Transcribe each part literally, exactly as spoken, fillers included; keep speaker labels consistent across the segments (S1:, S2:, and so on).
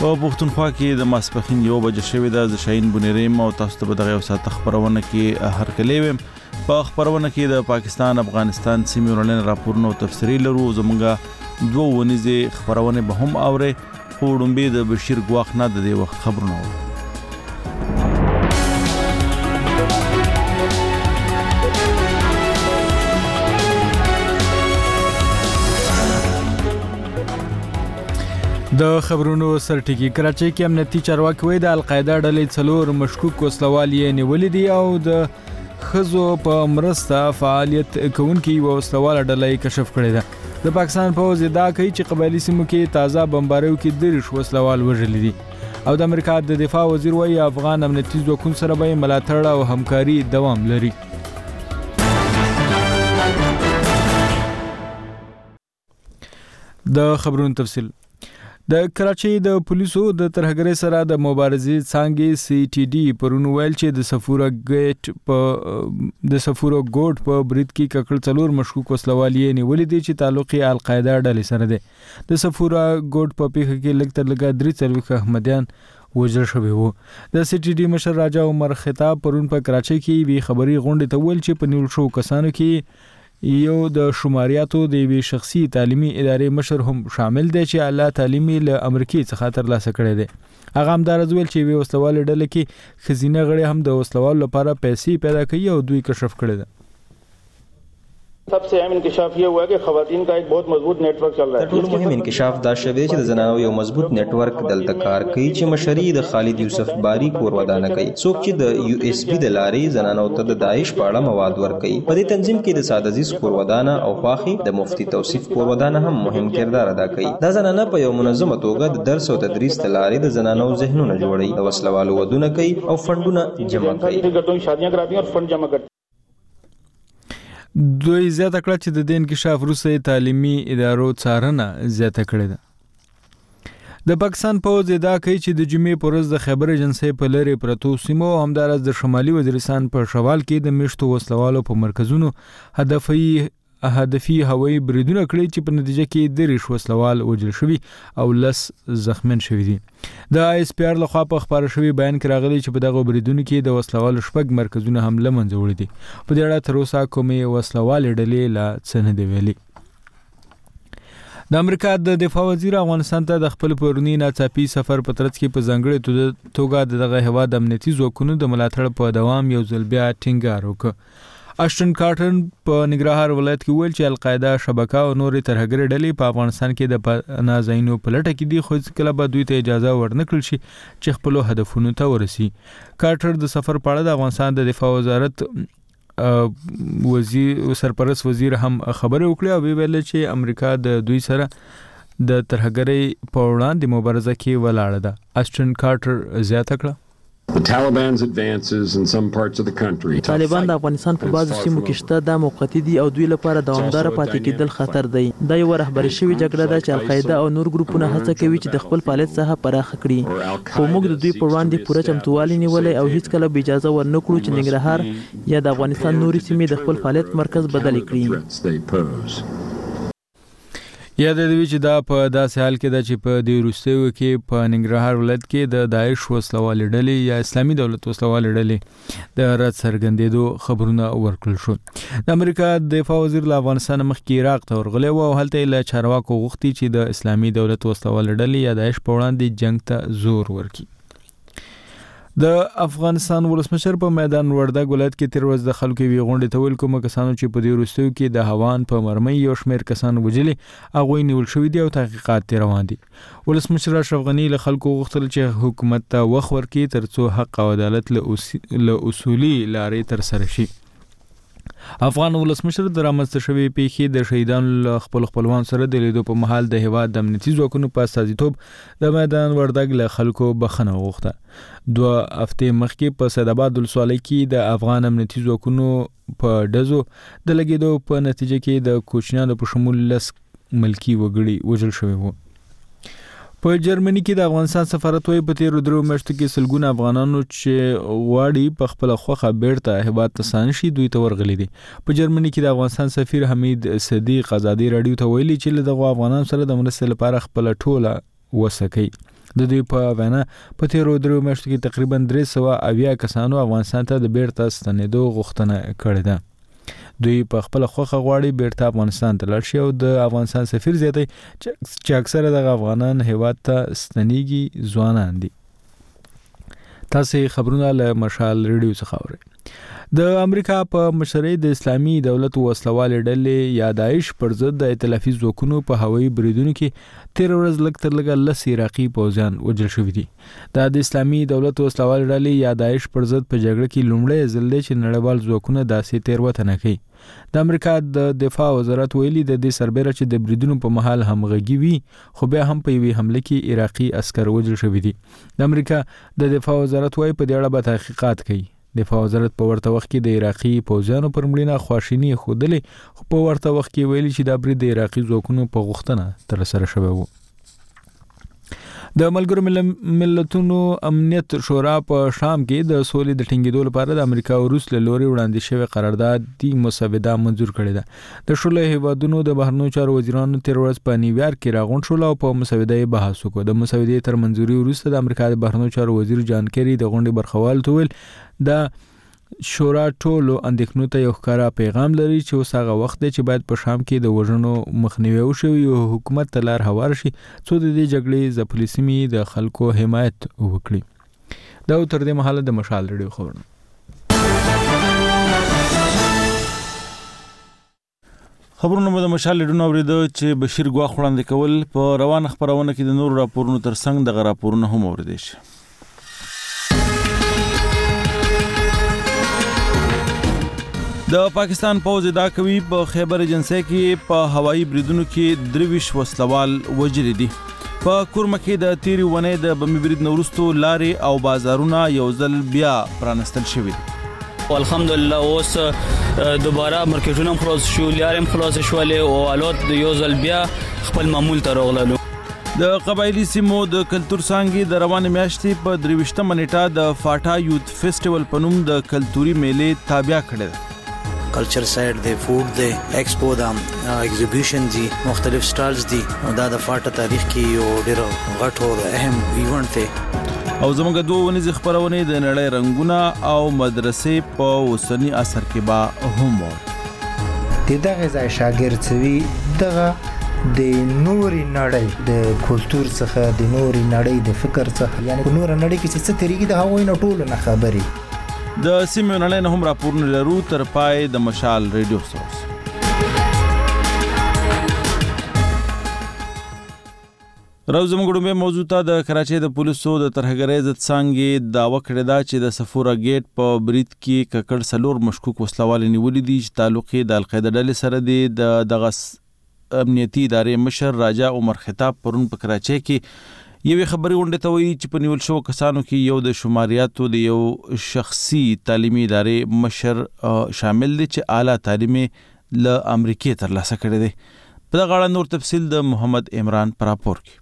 S1: په پښتونخوا کې د ماسپښین یو بجې شوې ده. د شاهین بونیریم او تاسو ته به دغه یو ساعت خبرونه کې هرکلی ویم. په خبرونه کې د پاکستان افغانستان سیمې ورلین راپورونه او تفسیري لرو. زمونږ دوه ونیزې خبرونه به هم اورئ، خو وړاندې د بشیر ګواخ نه د دې وخت خبرونه اورو.
S2: د خبرونو سرټکی کراچۍ کې امنیتي چارواکي وایي د القاعده ډلې څلور مشکوک وسلوال یې نیولې دي او د ښځو په مرسته فعالیت کوونکي یوه وسلواله ډله یې کشف کړې ده. د پاکستان پوځ ادعا کوي چې قبایلي سیمو کې تازه بمباریو کې دېرش وسلوال وژلي دي او د امریکا د دفاع وزیر وایي افغان امنیتي ځواکونو سره به ملاتړ او همکاري دوام لري. د خبرونو تفصیل. د کراچۍ د پولیسو د ترهګرۍ سره د مبارزې څانګې سی ټي ډي پرون ویل چې د سفوره ګیټ په د سفوره ګوټ په برید کې ککړ څلور مشکوک وسلوال یې نیولې دي چې تعلق یې القاعده ډلې سره دی. د سفوره ګوټ په پیښه کې لږ تر لږه درې څلوېښت احمدیان وژل شوي وو. د سی ټي ډي مشر راجا عمر خطاب پرون په کراچۍ کې یوې خبري غونډې ته ویل چې په نیول شوو کسانو کې یو د شماریاتو د یوې شخصي تعلیمي ادارې مشر هم شامل دی چې اعلی تعلیمي له امریکې څخه ترلاسه کړی دی. هغه همداراز ویل چې یوې وسلوالې ډلې کې ښځینه غړي هم د وسلوالو لپاره پیسې پیدا کوي او دوی کشف کړی ده.
S3: सबसे अहम इंकशाफ ये हुआ कि खवातीन का एक बहुत मजबूत नेटवर्क चल रहा है.
S4: ټول مهم انکشاف دا شوی چې د زنانو یو مضبوط نیټورک دلته کار کوي چې مشري د خالد یوسف باری کور ودانه کوي. څوک چې د یو اس بي د لارې زنانو ته د داعش په اړه مواد ورکوي. په دې تنظیم کې د سعد عزیز کور ودانه او خواخي د مفتی توصیف کور ودانه هم مهم کردار ادا کوي. دا زنانه په یو منظمه توګه د درس او تدریس د لارې د زنانو ذهنونه جوړوي، د وسلوالو ودونه کوي او فندونه جمع کوي.
S3: شادیاں کراتی اور فند جمع کرتی.
S2: دوی زیاته کړه چې د دې انکشاف وروسته تعلیمي ادارو څارنه زیاته کړې ده. د پاکستان پوځ ادعا کوي چې د جمعې په ورځ د خیبر ایجنسۍ په لرې پرتو سیمو او همداراز د شمالي وزیرستان په شوال کې د میشتو وسلوالو په مرکزونو هدفي هدفي هوایي بریدونه کړي چې په نتیجه کې دېرش وسلوال وژل شوي او لس زخمین شوي دي. د آی اس پی آر لخوا په خپاره شوي بیان کې راغلي چې په دغه بریدونو کې د وسلوالو شپږ مرکزونه هم له منځه وړي دي. په دې اړه تر اوسه کومې وسلوالې ډلې لا څه نه دي ویلي. د امریکا د دفاع وزیر افغانستان ته د خپل پرونی ناڅاپي سفر په ترڅ کې په ځانګړې توګه دغه هیواد امنیتي ځواکونو د ملاتړ په دوام یو ځل بیا ټینګار وکړ. اشټن کارټن په ننګرهار ولایت کې ویل چې القاعده شبکه او نورې ترهګرې ډلې په افغانستان کې د پناه ځایونو په لټه کې دي، خو هېڅکله به دوی ته اجازه ورنکړل شي چې خپلو هدفونو ته ورسي. کارټر د سفر په اړه د افغانستان د دفاع وزارت وزیر سرپرست وزیر هم خبرې وکړې او ویل چې امریکا د دوی سره د ترهګرۍ په وړاندې مبارزه کې ولاړه ده. اشټن کارټر زیاته کړه
S5: The Taliban's advances in some parts of the country.
S6: طالبان د افغانستان په بعضو سیمو کې شته، دا موقتي دي او دوی لپاره دوامدار پاتې کېدل خطر دی. دا یو رهبري شوی جګړه ده چې القاعده او نور ګروپونه هڅه کوي چې د خپل فعالیت ساحه پراخه کړي، خو موږ د دوی په وړاندې پوره چمتووالی نیولی او هیڅکله به اجازه ورنکړو چې ننګرهار یا د افغانستان نورې سیمې د خپل فعالیت مرکز بدل کړي.
S2: یا د دوی چې دا په داسې حال کې ده چې په دې وروستیو کې په ننګرهار ولایت کې د داعش وسلوالې ډلې یا اسلامي دولت وسلوالې ډلې د رد څرګندېدو خبرونه ورکړل شو. د امریکا دفاع وزیر له افغانستان مخکې عراق ته ورغلی و او هلته یې له چارواکو غوښتي چې د اسلامي دولت وسلوالې ډلې یا داعش په وړاندې جنګ ته زور ورکړي. د افغانستان ولسمشر په میدان وردګ ولایت کې تیر ورځ د خلکو یوې غونډې ته ویل کوم کسانو چې په دې وروستیو کې د هوان په مرمۍ یو شمېر کسان وژلي هغوی نیول شوي دي او تحقیقات ترې روان دي. ولسمشر اشرف غني له خلکو غوښتل چې حکومت ته وخت ورکړي تر څو حق او عدالت له اصولي لارې ترسره شي. افغان ولسمشر د رامنځته شوې پیښې د شهیدانو له خپل خپلوان سره د لیدو په مهال د هیواد د امنیتي ځواکونو په استازیتوب د میدان وردګ له خلکو بخښنه وغوښته. دوه هفتې مخکې په سیدآباد ولسوالۍ کې د افغان امنیتي ځواکونو په ډزو د لګېدو په نتیجه کې د کوچنیانو په شمول لس ملکي وګړي وژل شوي وو. په جرمني کې د افغانستان سفارت وایي په تیرو درو میاشتو کې سلګونه افغانانو چې غواړي په خپله خوښه بیرته هیواد ته ستانه شي دوی ته ورغلي دي. په جرمني کې د افغانستان سفیر حمید صدیق ازادي راډیو ته ویلي چې له دغو افغانانو سره د مرستې لپاره خپله ټوله وسه کوي. د دوی په وینا په تیرو درو میاشتو کې تقریبا درې سوه اویا کسانو افغانستان ته د بیرته ستنېدو غوښتنه کړې ده. دوی په خپل خوخه غواړي بیرته افغانستان ته لاړ شي او د افغانستان سفیر زیاتی چې اکثره د افغانان هیواد ته ستنېږي ځوانان دي. تاسو خبرونه له مشال ریډیو څخه اورئ. د امریکا په مشرۍ د اسلامي دولت وسلوالې ډلې یا داعش پر ضد د ائتلافي ځواکونو په هوایي بریدونو کې تیر ورځ لږ تر لږه لس عراقي پوځیان وژل شوي دي. دا د اسلامي دولت وسلوالې ډلې یا داعش پر ضد په جګړه کې لومړی ځل دی چې نړیوال ځواکونه داسې تېروتنه کوي. د امریکا د دفاع وزارت ویلي د دې سربېره چې د بریدونو په مهال همغږي وي خو بیا هم په یوې حمله کې عراقي عسکر وژل شوي دي. د امریکا د دفاع وزارت وايي په دې اړه به تحقیقات کوي. دفاع وزارت په ورته وخت کې د عراقي پوځیانو پر مړینه خواشیني ښودلې خو په ورته وخت کې ویلي چې دا برید د عراقي ځواکونو په غوښتنه ترسره شوی و. د ملګرو ملتونو امنیت شورا په شام کې د سولې د ټینګېدو لپاره د امریکا او روس له لوري وړاندې شوی قرارداد دی مسوده منظور کړې ده. د شلو هیوادونو د بهرنیو چارو وزیرانو تیر ورځ په نیویارک کې راغونډ شول او په مسوده یې بحث وکړ. د مسودې تر منځوري وروسته د امریکا د بهرنیو چارو وزیر جان کیری د غونډې برخوال وویل د شورا ټولو اندېښنو ته یو ښکاره پیغام لري چې اوس هغه وخت دی چې باید په شام کې د وژنو مخنیوی وشي او حکومت ته لار هوار شي څو د دې جګړې ځپلې سیمې د خلکو حمایت وکړي. دا تر دې مهاله د مشال ریډیو خبرونه.
S1: خبرونه مو د مشال ریډیو اوریدو چې بشیر ګواخ وړاندې کول. په روان خبرونه کې د نور راپورونو ترڅنګ دغه راپورونه هم اوریدل شي. د پاکستان پوځ ادعا کوي په خیبر ایجنسی کې په هوایي بریدونو کې درویش وسلوال وژل دي. په کورمه کې د تیری ونې د بمي برید نورستو لارې او بازارونه یو ځل بیا پرانستل شوي دي.
S7: الحمدلله اوس دوباره مارکیټونه خلاص شو، لارې خلاص شولې او حالات یو ځل بیا خپل معمول ته راغلل.
S1: د قبایلی سیمو د کلتور څانګې د روانې میاشتې په درویشتمه نیټه د فاټا یوت فیسټیول په نوم د کلتوري میلې تابع کړې ده.
S8: کلچر سایډ دی، فوډ دی، ایکسپو دا، ایگزیبیشن دی، مختلف سټالز دي. دا د فاټا تاریخ کې یو ډېر غټ او اهم ایونت دی.
S1: او زموږ دوه ونیزې خپرونې د نړۍ رنګونه او مدرسې په اوسني عصر کې به هم و.
S9: د دغه ځای شاګرد سوي دغه د نوري نړۍ د کلتور څخه د نوري نړۍ د فکر څخه، یعنی په نور نړۍ کې څه تریږي د هغوی نه ټولو نه خبرې.
S1: د سیمې نړۍ نه هم راپورونه لرو. تر پای د مشال ریډیو سره راو زموږ ډومبه موضوع ته د کراچۍ د پولیسو د ترهګرۍ ضد څانګې دعوه کړې ده چې د صفورا گیټ په برید کې ککړ سلور مشکوک وسلوال نیولې دي چې تعلق یې د القاعده ډلې سره دی. د دغه امنیتي ادارې مشر راجا عمر خطاب پرون په کراچۍ کې یوې خبري غونډې ته وایي چې په نیول شوو کسانو کې یو د شماریاتو د یو شخصي تعلیمي ادارې مشر شامل دی چې اعلی تعلیم له امریکې ترلاسه کړی دی. په دغه اړه نور تفصیل د محمد عمران پر راپور کې.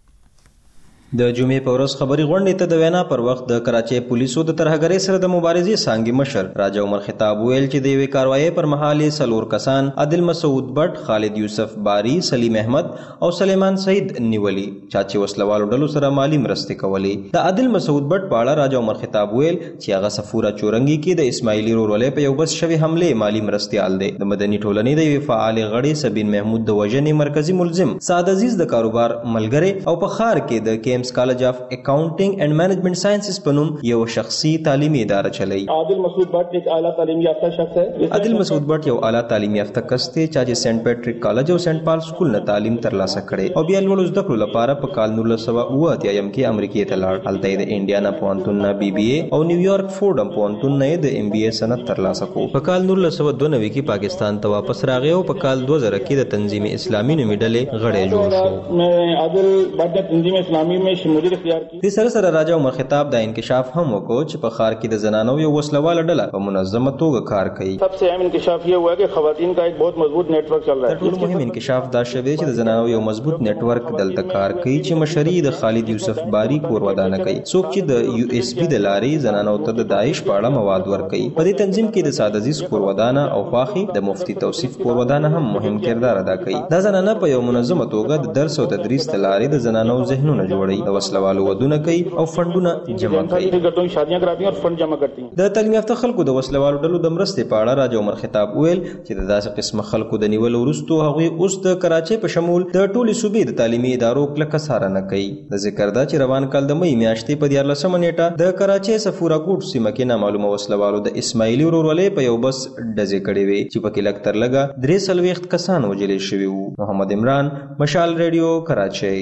S4: د جمعې په ورځ خبري غونډې ته د وینا پر وخت د کراچۍ پولیسو د ترهګرۍ سره د مبارزې څانګې مشر راجا عمر خطاب ویل چې د یوې کاروایۍ پر مهال سلور کسان عادل مسعود بټ، خالد یوسف باری، سلیم احمد او سلیمان سعید نیولي چا چې وسلوالو ډلو سره مالی مرستې کولې. د عادل مسعود بټ په اړه راجا عمر خطاب ویل چې هغه صفورا چورنګي کې د اسماعیلي رورولۍ په یو بس شوی حمله مالی مرستې آل دی. د مدني ټولنې د یوې فعال غړي سبین محمود د وژنې مرکزی ملزم سعد عزیز د کاروبار ملګری او په خار کې د کیمز کالج اف اکاؤنٹنگ اینڈ مینجمنٹ سائنسز په نوم یو شخصي تعلیمي اداره چلای.
S3: عادل مسعود بٹ ایک اعلیٰ تعلیم یافتہ شخص ہے.
S4: عادل مسعود بٹ یو اعلیٰ تعلیم یافتہ کس دی چې سینټ پیټریک کالج او سینټ پال سکول نه تعلیم ترلاسه کړي او بیا لوړ زده کړو لپاره په کال نولس سوه اوه اتیا کې امریکې ته لاړ. هلته د انډیانا پوهنتون نه بي بي اي او نیویارک فورډم پوهنتون نه د ایم بي اي سند ترلاسه کړ. په کال نولس سوه دوه نوي کې پاکستان ته واپس راغی او په کال دوه زره کې د تنظیم اسلامي نومي ډلې غړی جوړ شو.
S3: میں عادل بٹ تنظیم اسلامی میں شمولیت اختیار کی.
S4: د سره سره راجا عمر خطاب د انکشاف هم وکړ چې په خار کې د زنانو یو وسلواله ډله په منظمه توګه کار کوي.
S3: سب سے اہم انکشاف یہ ہوا کہ خواتین کا ایک بہت مضبوط نیٹ ورک چل رہا ہے.
S4: ټول مهم انکشاف دا شوی چې د زنانو یو مضبوط نیټ ورک دلته کار کوي چې مشري د خالد یوسف باری کور ودانه کوي. څوک چې د یو اس بي د لارې زنانو ته د داعش په اړه مواد ورکوي. په دې تنظیم کې د سعد عزیز کور ودانه او خواخي د مفتی توصیف کور ودانه هم مهم کردار ادا کوي. دا زنانه په یو منظمه توګه د درس او تدریس د لارې د زنانو ذهنونه جوړي. کوي د وسلوالو ودونه کوي او فندونه جمع کوي
S3: شادیاں کراتی ہیں اور فنڈ جمع کرتی ہیں
S4: د تعلیم یافته خلکو د وسلوالو ډلو د مرستې په اړه راجا عمر خطاب ویل چې د داسې قسمه خلکو د نیولو وروسته هغوی اوس د کراچۍ په شمول د ټولې صوبې د تعلیمي ادارو کلکه څارنه کوي. د ذکر ده چې روان کال د مۍ میاشتې په دیارلسمه نیټه د کراچۍ صفورا کوټ سیمه کې نامعلومه وسلوالو د اسماعیلي ورورولۍ په یو بس ډزې کړې وې چې پکې لږ تر لږه درې څلوېښت کسان وژلې شوي وو. محمد عمران، مشال ریډیو، کراچۍ.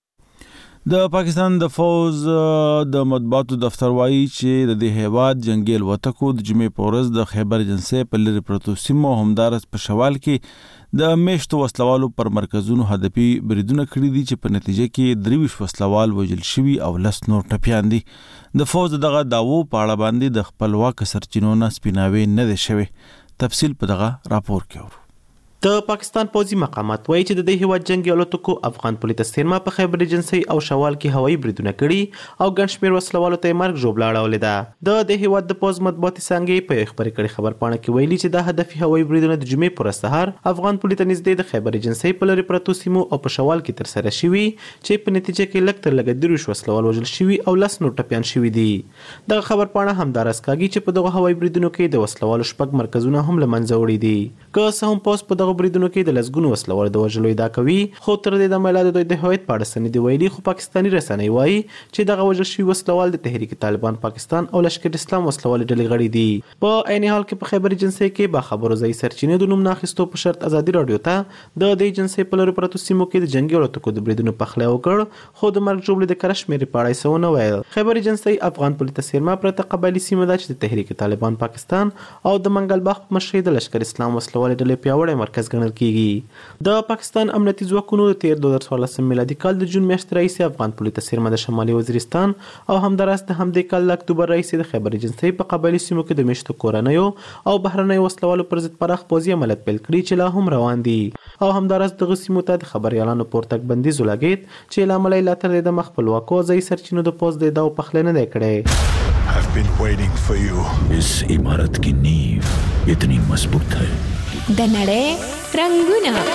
S1: د پاکستان د فوز د مطبوعاتو دفتر وایي چې د دې هیواد جنگي الوتکو د جمعې په ورځ د خیبر ایجنسۍ په لرې پرتو سیمو همدارس په شوال کې د میشتو وسلوالو پر مرکزونو هدفي بریدونه کړي دي چې په نتیجه کې درویش وسلوال وژل شوي او لس نور ټپیان دي. د فوز دغه داوو په اړه باندې د خپلواک سرچینو نه سپیناوی نه دی شوی. تفصیل په دغه راپور کې اورو.
S10: د پاکستان پوځي مقامات وایي چې د دې هیواد جنگي الوتکو افغان پولیس سیرما په خیبر ایجنسۍ او شوال کې هوایي بریدونه کړي او ګڼ شمېر وسلوالو ته یې مرګ ژوبله اړولې ده. د دې هیواد د پوځ مطبوعاتي څانګې په یوې خپرې کړې خبرپاڼه کې ویلي چې دا هدفي هوایي بریدونه د جمعې پر ورځ سهار افغان پولیس ته نږدې د خیبر ایجنسۍ په لرې پرتو سیمو او په شوال کې ترسره شوي چې په نتیجه کې لږ تر لږه درویشت وسلوال وژل شوي او لس نور ټپیان شوي دي. دغه خبرپاڼه همداراز کاږي چې په دغه هوایي بریدونو کې د وسلوالو شپږ مرکزونه هم له منځه وړي دي. که څه هم پوځ په دغه بریدونو کې د لسګونو وسلوال د وژلو ادعا کوي، خو تر دې دمه لا د دوی د هویت په اړه څه نه دي ویلي. خو پاکستاني رسنۍ وایي چې دغه وژل شوي وسلوال د تحریک طالبان پاکستان او لشکر اسلام وسلوالې ډلې غړي دي. په عین حال کې په خیبر ایجنسۍ کې باخبرو ځایي سرچینې د نوم نه اخیستو په شرط ازادي راډیو ته د دې ایجنسۍ په لرې پرتو سیمو کې د جنګي الوتکو د بریدونو پخلی وکړ، خو د مرګ ژوبلې د کره شمېرې په اړه یې څه ونه ویل. خیبر ایجنسۍ افغان پولیس ته سیرما پرته قبایلي سیمه ده چې د تحریک طالبان پاکستان او د منګل باغ په مشرۍ د لشکر اسلام وسلوالې ډلې پیاوړی مرکز ګڼل کیږي. د پاکستان امنیتي ځواکونو د تیر دوه زره څوارلسم میلادي کال د جون میاشتې راهیسې افغان پولیس ته سیرما د شمالي وزیرستان او همداراز د همدې کال د اکتوبر راهیسې د خیبر ایجنسۍ په قبایلي سیمو کې د میشتو کورنیو او بهرنیو وسلوالو پر ضد پراخ پوځي عملیات پیل کړي چې لا هم روان دي. او همداراز دغه سیمو ته د خبریالانو پورتګ بندیز ولګېد چې له امله یې لا تر دې دمه خپلواکو ځایي سرچینو د پوځ د ادعاو پخلی نه دی کړی.
S11: I've been waiting for you. इस इमारत की नींव इतनी मजबूत है.
S12: د نړۍ رنگونه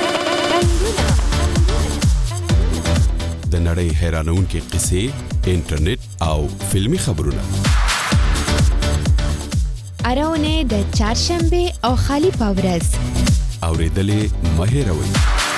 S13: د نړۍ حیرانونکې قصې، انټرنیټ او فلمی خبرونه.
S12: اراونه د چهارشنبه او خالی پاورز
S13: اوریدلې مه هېروئ.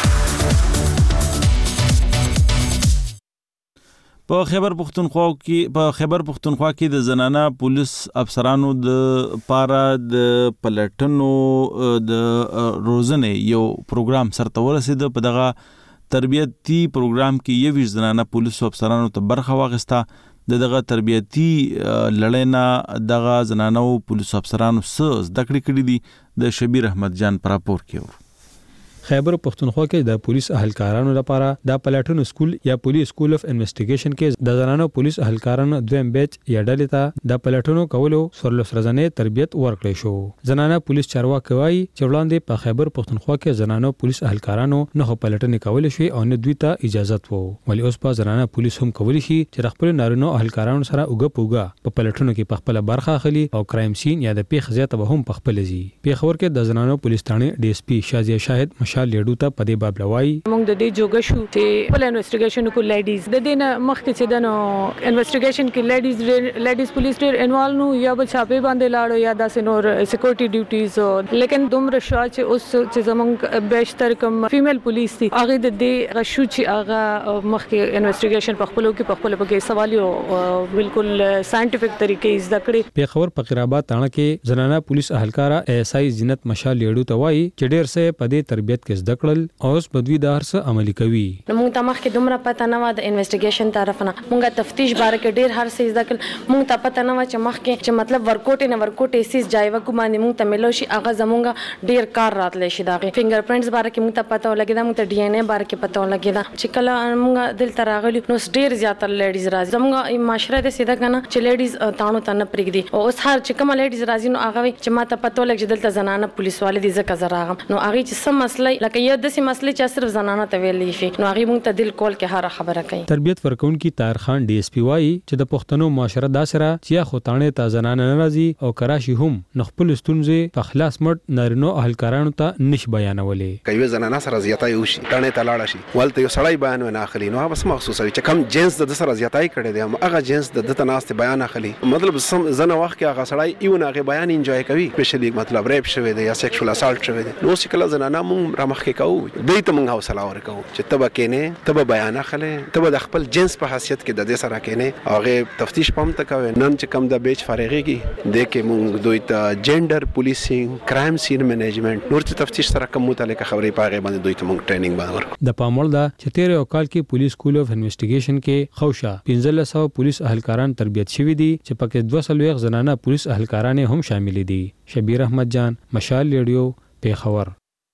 S1: په خیبر پختونخوا کې په خیبر پختونخوا کې د زنانه پولیس افسرانو د پاره د پلټنو د روزنې یو پروګرام سرته ورسید. په دغه تربیتي پروګرام کې یویش زنانه پولیس افسرانو ته برخه واخیسته. د دغه تربیتي لړۍ نه دغه زنانه پولیس افسرانو څه زده کړې کړي دي د شبیر احمد جان په راپور کې ورو.
S14: خیبر پختونخوا کې د پولیس اهلکارانو لپاره د پلټنو سکول یا پولیس سکول اف انویسټیګیشن کې د زنانو پولیس اهلکارانو دویم بیچ یا ډلې ته د پلټنو کولو سرلوس رضانې تربیت ورکړی شو. زنانه پولیس چارواکي وایي چې وړاندې په خیبر پختونخوا کې زنانو پولیس اهلکارانو نه پلټنې کولې شي او نه دوی ته اجازه وو، ولی اوس په زنانه پولیس هم کولی شي چې خپل نارینه اهلکارانو سره اوګه پوګه په پلټنو کې په خپل برخه اخلي او کرایم سین یا د پیښ زیاته به هم په خپل ځي. پیښور کې د زنانو پولیس ثانه ډي اس پی شازیه شاهد مشال لیډو ته په دې باب لوي.
S15: موږ د دې جوګه شو چې په انویسټیګیشن کو لیډیز د دې نه مخکې چې د نو انویسټیګیشن کې لیډیز لیډیز پولیس ډېر انوالو نو یا به چاپې باندې لاړو یا داسې نور سکیورټي ډیوټیز، لیکن دومره شو چې اوس چې زمونږ بیشتر کم فیمیل پولیس دي هغه د دې غشو چې هغه مخکې انویسټیګیشن په خپلو کې په خپل په سوالیو بالکل ساينټیفیک طریقې زده کړې.
S14: په خبر فقیرآباد تانه کې زنانه پولیس اهلکارا ایس آی زینت مشال لیډو ته وایي چې ډېر څه په دې تربیت کې زده کړل او اوس بدوی دار څه عملي کوي.
S16: موږ ته مخکې دومره پته نه و د انویسټیګیشن طرف نه، موږ تفتیش باره کې ډېر هر څه زده کړل. موږ ته پته نه و چې مخکې چې مطلب ورکوټ نه ورکوټ ایسیس جایو کو باندې موږ ته ملو شي هغه زمونږ ډېر کار راتلی شي. دا فنګر پرینټس باره کې موږ ته پته ولګېده، موږ ته ډي ان اے باره کې پته ولګېده چې کله موږ دلته راغلي نو ډېر زیاتره لیډیز راځي. زموږ معاشره داسې ده که نه چې لیډیز تاڼو ته نه پرېږدي. اوس هر چې کومه لیډیز راځي نو هغه وایي چې ما ته پته ولګي چې دلته زنانه پولیس والې دي ځکه زه راغلم. نو هغې چې څه مسله کوي لکه یو د سي مسلې چې صرف زنانه ته ویل شي نو هغه مونږ ته دل کول کې هر خبره کوي.
S14: تربیت ورکونکي طاهر خان ډي اس پی وايي چې د پښتنو معاشره داسره چې خو تانه ته زنانه ناراضي او کراشي هم نخپل ستونزې په خلاص مټ نارینو اهلکارانو ته نش بیانولې.
S17: کوي زنانه سره زیاتای وشي تانه ته لاړ شي ولته یو سړی بیان نه اخلي نو بس مخصوص وي چې کم جنس د سره زیاتای کړي دی هغه جنس د دته ناست بیان اخلي مطلب سم زنه وخت کې هغه سړی یو نه هغه بیان انجوای کوي سپیشلی مطلب ریپ شوی دی یا سیکشوال اسالت شوی دی نو چې کله زنانه مونږ را مخ کې کوو دوی ته مونږ حوصله ورکو چې تبه کینه تبه بیان اخلي تبه د خپل جنس په حیثیت کې د دې سره کینه هغه تفتیش پم ته کوي نن چې کم د بیچ فارغيږي د کې مونږ دوی ته جندر پولیسینګ کرایم سین منیجمنت نور څه تفتیش سره کوم متعلق خبرې پاغه باندې دوی ته مونږ ټریننګ باندې ورکو.
S14: د پامول دا چې تیر یو کال کې پولیس سکول اف انویسټیګیشن کې خوشا پنځه سوه پولیس اهلکاران تربیت شوي دي چې پکې دوه سوه زنانه پولیس اهلکاران هم شامل دي. شبیر احمد جان مشال ریډیو پیښور.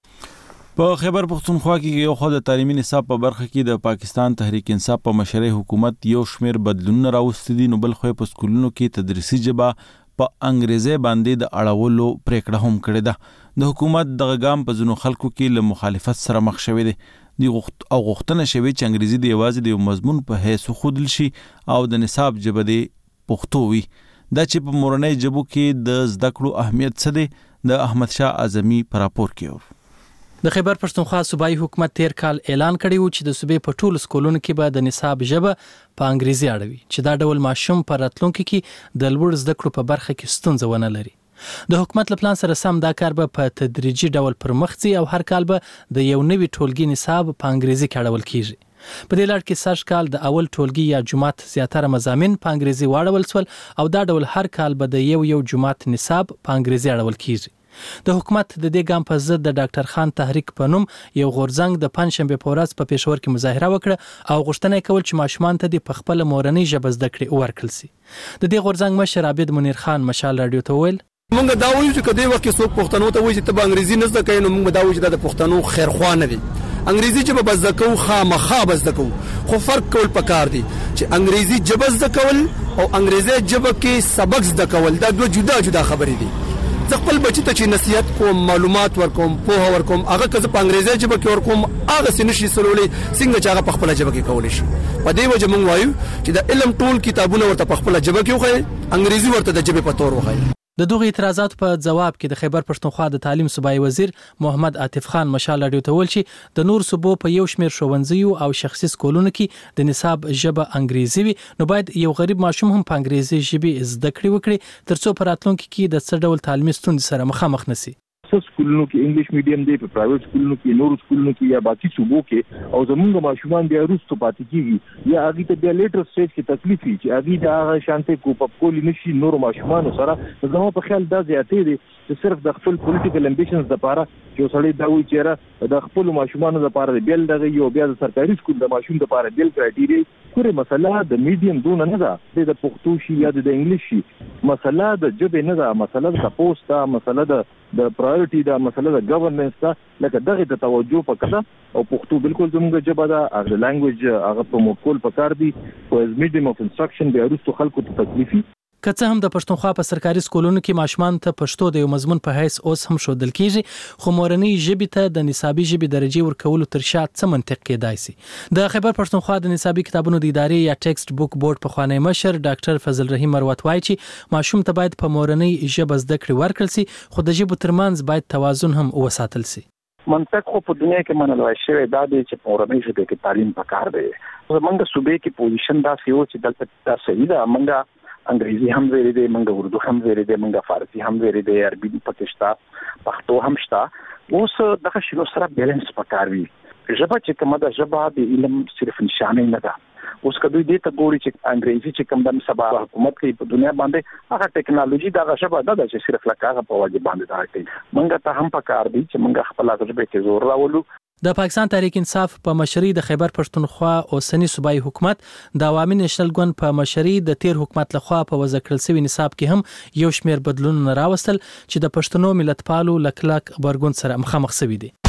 S1: په خیبر پختونخوا کې یو خو د تعلیمي نصاب په برخه کې د پاکستان تحریک انصاف په مشرۍ حکومت یو شمیر بدلونونه راوستي دي نو بل خو په سکولونو کې تدریسي ژبه په انګریزي باندې د اړولو پریکړه هم کړې ده. د حکومت دغه ګام په ځینو خلکو کې له مخالفت سره مخ شوی دی دی غوښت او غوښتنه شوی چې انګریزي د یوازې د یو مضمون په حیث وښودل شي او د نصاب ژبه د پښتو وي. دا چې په مورنۍ ژبو کې د زده کړو اهمیت څه دی د احمد شاه اعظمي په راپور کې.
S18: د خیبر پښتونخوا صوبایي حکومت تیر کال اعلان کړی و چې د صوبې په ټولو سکولونو کې به د نصاب ژبه په انګریزي اړوي چې دا ډول ماشوم په راتلونکي کې د لوړ زده کړو په برخه کې ستونزه ونه لري. د حکومت له پلان سره سم دا کار به په تدریجي ډول پرمخ ځي او هر کال به د یو نوي ټولګي نصاب په انګریزي کې اړول کیږي. په دې لړ کې سږ کال د اول ټولګي یا جماعت زیاتره مضامین په انګریزي واړول شول او دا ډول هر کال به د یو یو جماعت نصاب په انګریزي اړول کیږي. د حکومت د دې ګام په ضد د ډاکټر خان تحریک په نوم یو غورځنګ د پنځشنبه په ورځ په پېښور کې مظاهره وکړه او غوښتنه کول چې ماشومان ته د خپل مورنۍ ژبه زده کړې ورکړل شي. د دې غورځنګ مشر عابد منیر خان مشال رادیو ته ویل
S19: مونږ دا وایو چې کله وخت څوک پښتنو ته وایي چې ته انګریزي نه زده کوي نو مونږ دا وایو چې د پښتنو خیرخوا نه دي. انګریزي ژبه به زده کوو خامخا به زده کوو خو فرق کول پکار دي چې انګریزي ژبه زده کول او انګریزي ژبه کې سبق زده کول دا دوه جدا جدا خبرې دي. زه خپل بچی ته چې نصیحت کوم معلومات ورکوم پوهه ورکوم هغه که زه په انګریزي ژبه کې ورکوم هغه څه نشي سلولې څنګه چې هغه په خپله ژبه کې کولی شي. په دې وجه موږ وایو چې د علم ټول کتابونه ورته په خپله ژبه کې وښایي انګریزي ورته د ژبې په تور وښایي.
S18: د دغه اعتراضات په جواب کې د خیبر پښتونخوا د تعلیم صوبایي وزیر محمد عاطف خان مشال رادیو ته ویل چې د نور صوبو په یو شمیر ښوونځیو او شخصي سکولونو کې د نصاب ژبه انګریزي وي نو باید یو غریب ماشوم هم په انګریزي ژبه زده کړې وکړي ترڅو په راتلونکي کې د څه ډول تعلیمي ستونزې سره مخامخ نشي.
S3: څه سکولونو کې انګلیش میډیم دی په پرایویټ سکولونو کې نور سکولونو کې یا باقي صوبو کې او زمونږ ماشومان بیا وروسته پاتې کیږي یا هغه ته بیا لیټر سټیج کې تکلیف وي چې هغه د هغه شانتي کو په کول نشي نور ماشومان سره زموږ په خیال دا زیاتې دي چې صرف د خپل پولیټیکل امبیشنز لپاره چې سړی دا وایي چې د خپل ماشومان لپاره بیل دغه یو بیا د سرکاري سکول د ماشوم لپاره بیل کرایټیریا کومه مسله د میډیم دون نه ده د پښتو شي یا د انګلیش شي مسله د ژبې نه ده مسله د سپوس ده مسله د د پرایورټي دا مسله د ګورننس دا لکه دغه د توجه پکړه او پښتو بالکل زموږ ژبه ده هغه لانګویج هغه پروموټ کول پکار دي او از میډیم اف انستراکشن به ارستو خلکو ته تکلیفي
S18: که څه هم د پښتونخوا په سرکاري سکولونو کې ماشومان ته پښتو د یو مضمون په حیث اوس هم ښودل کیږي خو مورنۍ ژبې ته د نصابي ژبې درجې ورکولو تر شا څه منطق کېدای شي. د خیبر پښتونخوا د نصابي کتابونو د ادارې یا ټیکسټ بوک بورډ پخوانی مشر ډاکټر فضل رحیم مروت وایي چې ماشوم ته باید په مورنۍ ژبه زده کړې ورکړل شي خو د ژبو ترمنځ باید توازن هم وساتل شي.
S20: منطق خو په دنیا کې منل شوی دا دی چې په مورنۍ ژبه کې تعلیم پکار دی. زمونږ صوبې کې پوزیشن دا سی او چې دلته دا صحیح ده منګه انګریزي هم ویری دی منګه اردو هم ویری دی منګه فارسی هم ویری دی عربي پکشتا پښتو هم شتا اوس دغه شنو سره بیلانس پکار وي. ژبه چې کومه ده ژبه د علم صرف نشانه نه ده. اوس کدوې دې ته ګوري چې انګریزي چې کوم د سبا حکومت کوي په دنیا باندې هغه ټیکنالوژي دغه ژبه ده چې صرف لکه په واجب باندې دا کوي منګه ته هم پکار دي چې منګه خپل ژبه کې زور راولو.
S18: د پاکستان تحریک انصاف په مشرۍ د خیبر پښتونخوا اوسنی صوبایي حکومت د عوامي نېشنل ګوند په مشرۍ د تیر حکومت لخوا په وضع کړل شوی نصاب کې هم یو شمیر بدلونونه راوستل چې د پښتنو ملتپالو لکلک برګون سره مخامخ شوي دي.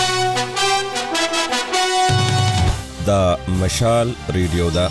S13: دا مشال ریډیو دا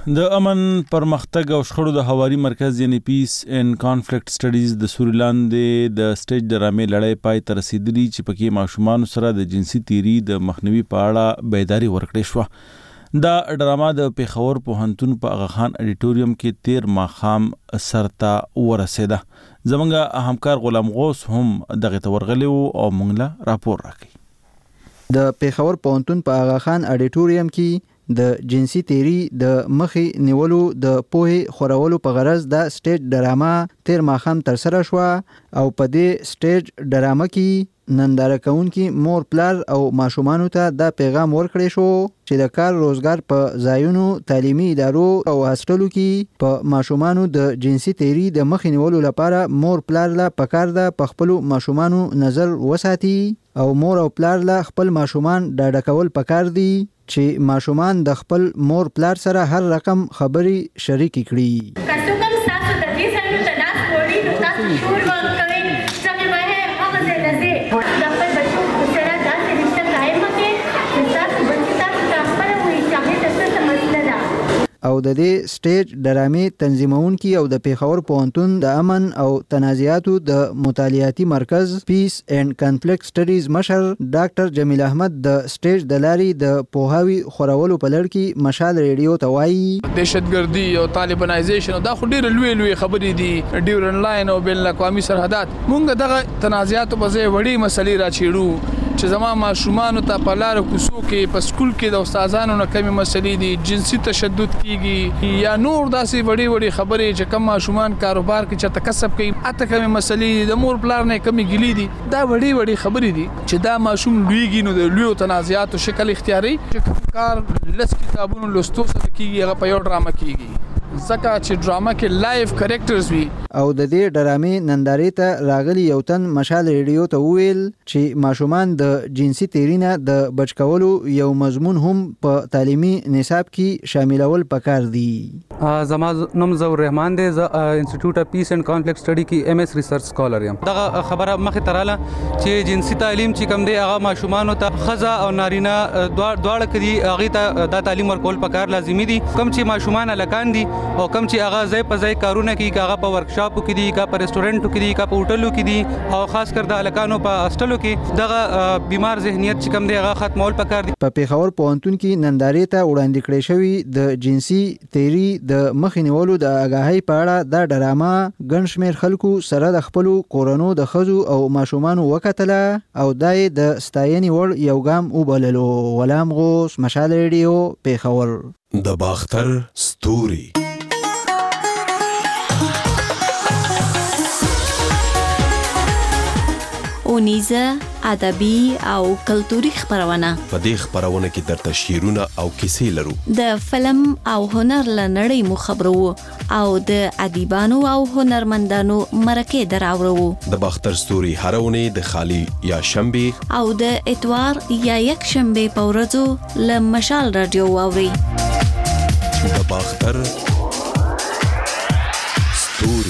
S1: د امن پرمختګ او شخړو د حواري مرکز یعنی پیس اینڈ کانفلکټ سټډیز د سوریلاند د سټیج ډرامې لړۍ پای ته رسیدلی چې پکې ماشومان سره د جنسي تیری د مخنیوي په اړه بیداری ورکړې شو. دا ډرامه د پیښور پوهنتون په اغا خان اډیټوریم کې تیر ماخام سرته ورسېده. زمونږ همکار غلام غوث هم دغه ته ورغلی او موږ له راپور راکړي.
S21: د پیښور پوهنتون په اغا خان اډیټوریم کې د جنسي تیری د مخې نیولو د پوهې خورولو په غرض د سټیج ډرامه تیر ماخام تر سره شو او په دې سټیج ډرامه کې ننداره کوونکي مور پلار او ماشومانو ته دا پیغام ورکړی شو چې د کار روزګار په ځایونو تعلیمي ادارو او هاسټلو کې په ماشومانو د جنسي تیری د مخې نیولو لپاره مور پلار لا پکار ده په خپل ماشومانو نظر وساتي او مور او پلار لا خپل ماشومان ډاډه کول پکار دي چې ماشومان د خپل مور پلار سره هر رقم خبري شریک کړي.
S22: کڅو کوم تاسو د دې سره ته لاس وړي نو تاسو شور ورکوي چې به هغه ځای لزه د خپل بچو سره داسې رشتہ قائم کړئ چې تاسو بچی تاسو ته خپل وي چې هغه څه مسله ده.
S21: او د دې سټیج ډرامې تنظیمونکي او د پیښور پوهنتون د امن او تنازعاتو د مطالعاتي مرکز پیس اینڈ کانفلکټ سټډیز مشر ډاکټر جمیل احمد د سټیج د لارې د پوهاوی خورولو په لړ کې مشال ریډیو ته وایي
S23: دهشتګردي او طالبانایزیشن دا خو ډېر لوی لوی خبرې دي ډیورن لاین او بین الاقوامي سرحدات مونږ دغه تنازعاتو په ځای وړي مسلې راچېړو چې زما ماشومان ته په لار کوڅو کې په سکول کې د استادانو نه کمی مسلې دي جنسي تشدد کیږي یا نور داسې وړي وړي خبرې چې کم ماشومان کاروبار کې چرته کسب کوي اته کمی مسلې د مور پلار نه کمی ګلی دي دا وړي وړي خبرې دي چې دا ماشوم لویږي نو د لوی تنازعاتو شکل اختیاري چې کار لس کتابونو لوستو سره کیږي هغه په یو ډرامه کیږي ځکه چې ډرامه کې لایف کریکټرز وي.
S21: او د دې ډرامې نندارې ته راغلي یو تن مشال ریډیو ته وویل چې ماشومان د جنسي تیرینه د بچ کولو یو مضمون هم په تعلیمي نصاب کې شاملول پکار دي.
S24: زما نوم زور رحمان دی ز انسټیټیوټ اف پیس اینڈ کانفلکټ سټډي کې ایم ایس ریسرچ سکالر یم. دغه خبره مخه تراله چې جنسي تعلیم چې کوم دی هغه ماشومان ته خزه او نارینه دواړه کړي هغه ته د تعلیم ورکول پکار لازمي دي. کوم چې ماشومان الکان دي او کم چې هغه ځای په ځای کارونه کوي هغه په ورکشاپ کې دي کا په ریسټورانټ کې دي کا په هوټلو کې دي او خاص کر د الکانو په هاستلو کې دغه بیمار ذهنیت چې کم دی هغه ختمول پکار دي.
S21: په پیښور پوهنتون کې نندارې ته وړاندې کړې شوی د جنسي تیری د مخې نیولو د آگاهۍ په اړه د ډرامه ګڼ شمېر خلکو سره د خپل کورونو د ښځو او ماشومانو وکتله او دای د ستاینې وړ یو ګام وبللو. غلام غوث مشال ریډیو پیښور.
S11: د باختر ستوري
S25: اونیزه ادبي او کلتوري خبرونه.
S13: په دې خبرونه کې درته شعرونه او کیسې لرو.
S25: د فلم او هنر لنړۍ مو خبرو او د ادیبانو او هنرمندانو مرکه دراوړو.
S13: د باختر ستوري هرونه د خالی یا شنبه
S25: او د اتوار یا یک شنبه په ورځو ل مشال رادیو واوري.
S13: د باختر ستوري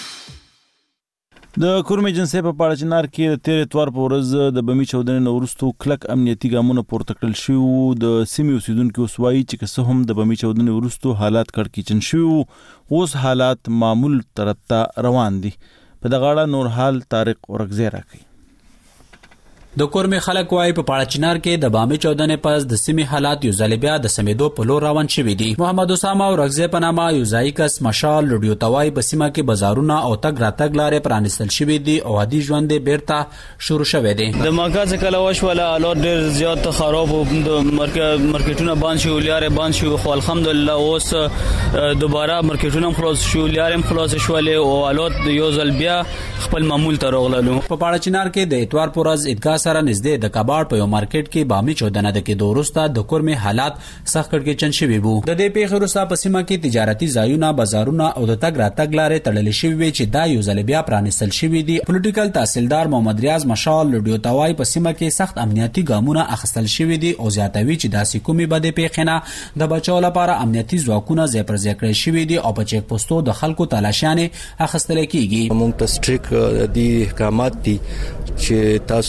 S1: د کورمې جنسي په پاړه چنار کې د تیر اتوار په ورځ د بمی چودنې نورستو کلک امنیتي ګامونه پورته کړل شو. د سیمې اوسیدونکو وسوایي چې که هم د بمی چودنې ورستو حالات کړکېچن شو اوس حالات معمول طرف ته روان دي. په دغه اړه نور حال طارق ورغزی راکړي.
S26: د کورمې خلک وايي په پاړچنار کې د بامي چودنې پس د سیمې حالات یو ځل بیا د سمیدو په لور روان شوي دي. محمد اسامه او رغزی په نامه یو ځای کس مشال رډیو توای په سیمه کې بازارونه او تګ راتګ لارې پرانستل شوي دي او عادي ژوند بیرته شروع شوی دی.
S7: د مرکز کله وشوله حالات ډېر زیات خراب او د مارکیټونه بند شو لارې بند شو خو الحمدلله اوس دوباره مارکیټونه خلاص شو لارې خلاص شولې او حالات یو ځل بیا خپل معمول ته راغلل.
S26: په پاړچنار کې د اتوار پر ورځ ادګا سره نږدې د کباړ په یو مارکیټ کې بامي چودنه د کې دوروسته د کورمې حالات سخت کړکېچن شوي وو. د دې پیښې وروسته په سیمه کې تجارتي ځایونه بازارونه او د تګ راتګ لارې تړلې شوي وي چې دا یو ځل بیا پرانستل شوي دي. پولیټیکل تحصیلدار محمد ریاض مشال لډیو توای په سیمه کې سخت امنیتي ګامونه اخیستل شوي دي او زیاتوي چې داسې کومې بدې پیښې نه د بچو لپاره امنیتي ځواکونه ځای پر ځای کړی شوي دي او په چیک پوسټو د خلکو تلاشیانې اخیستل کیږي.
S27: موږ ته سټریک دي احکامات دي چې تاسو خپل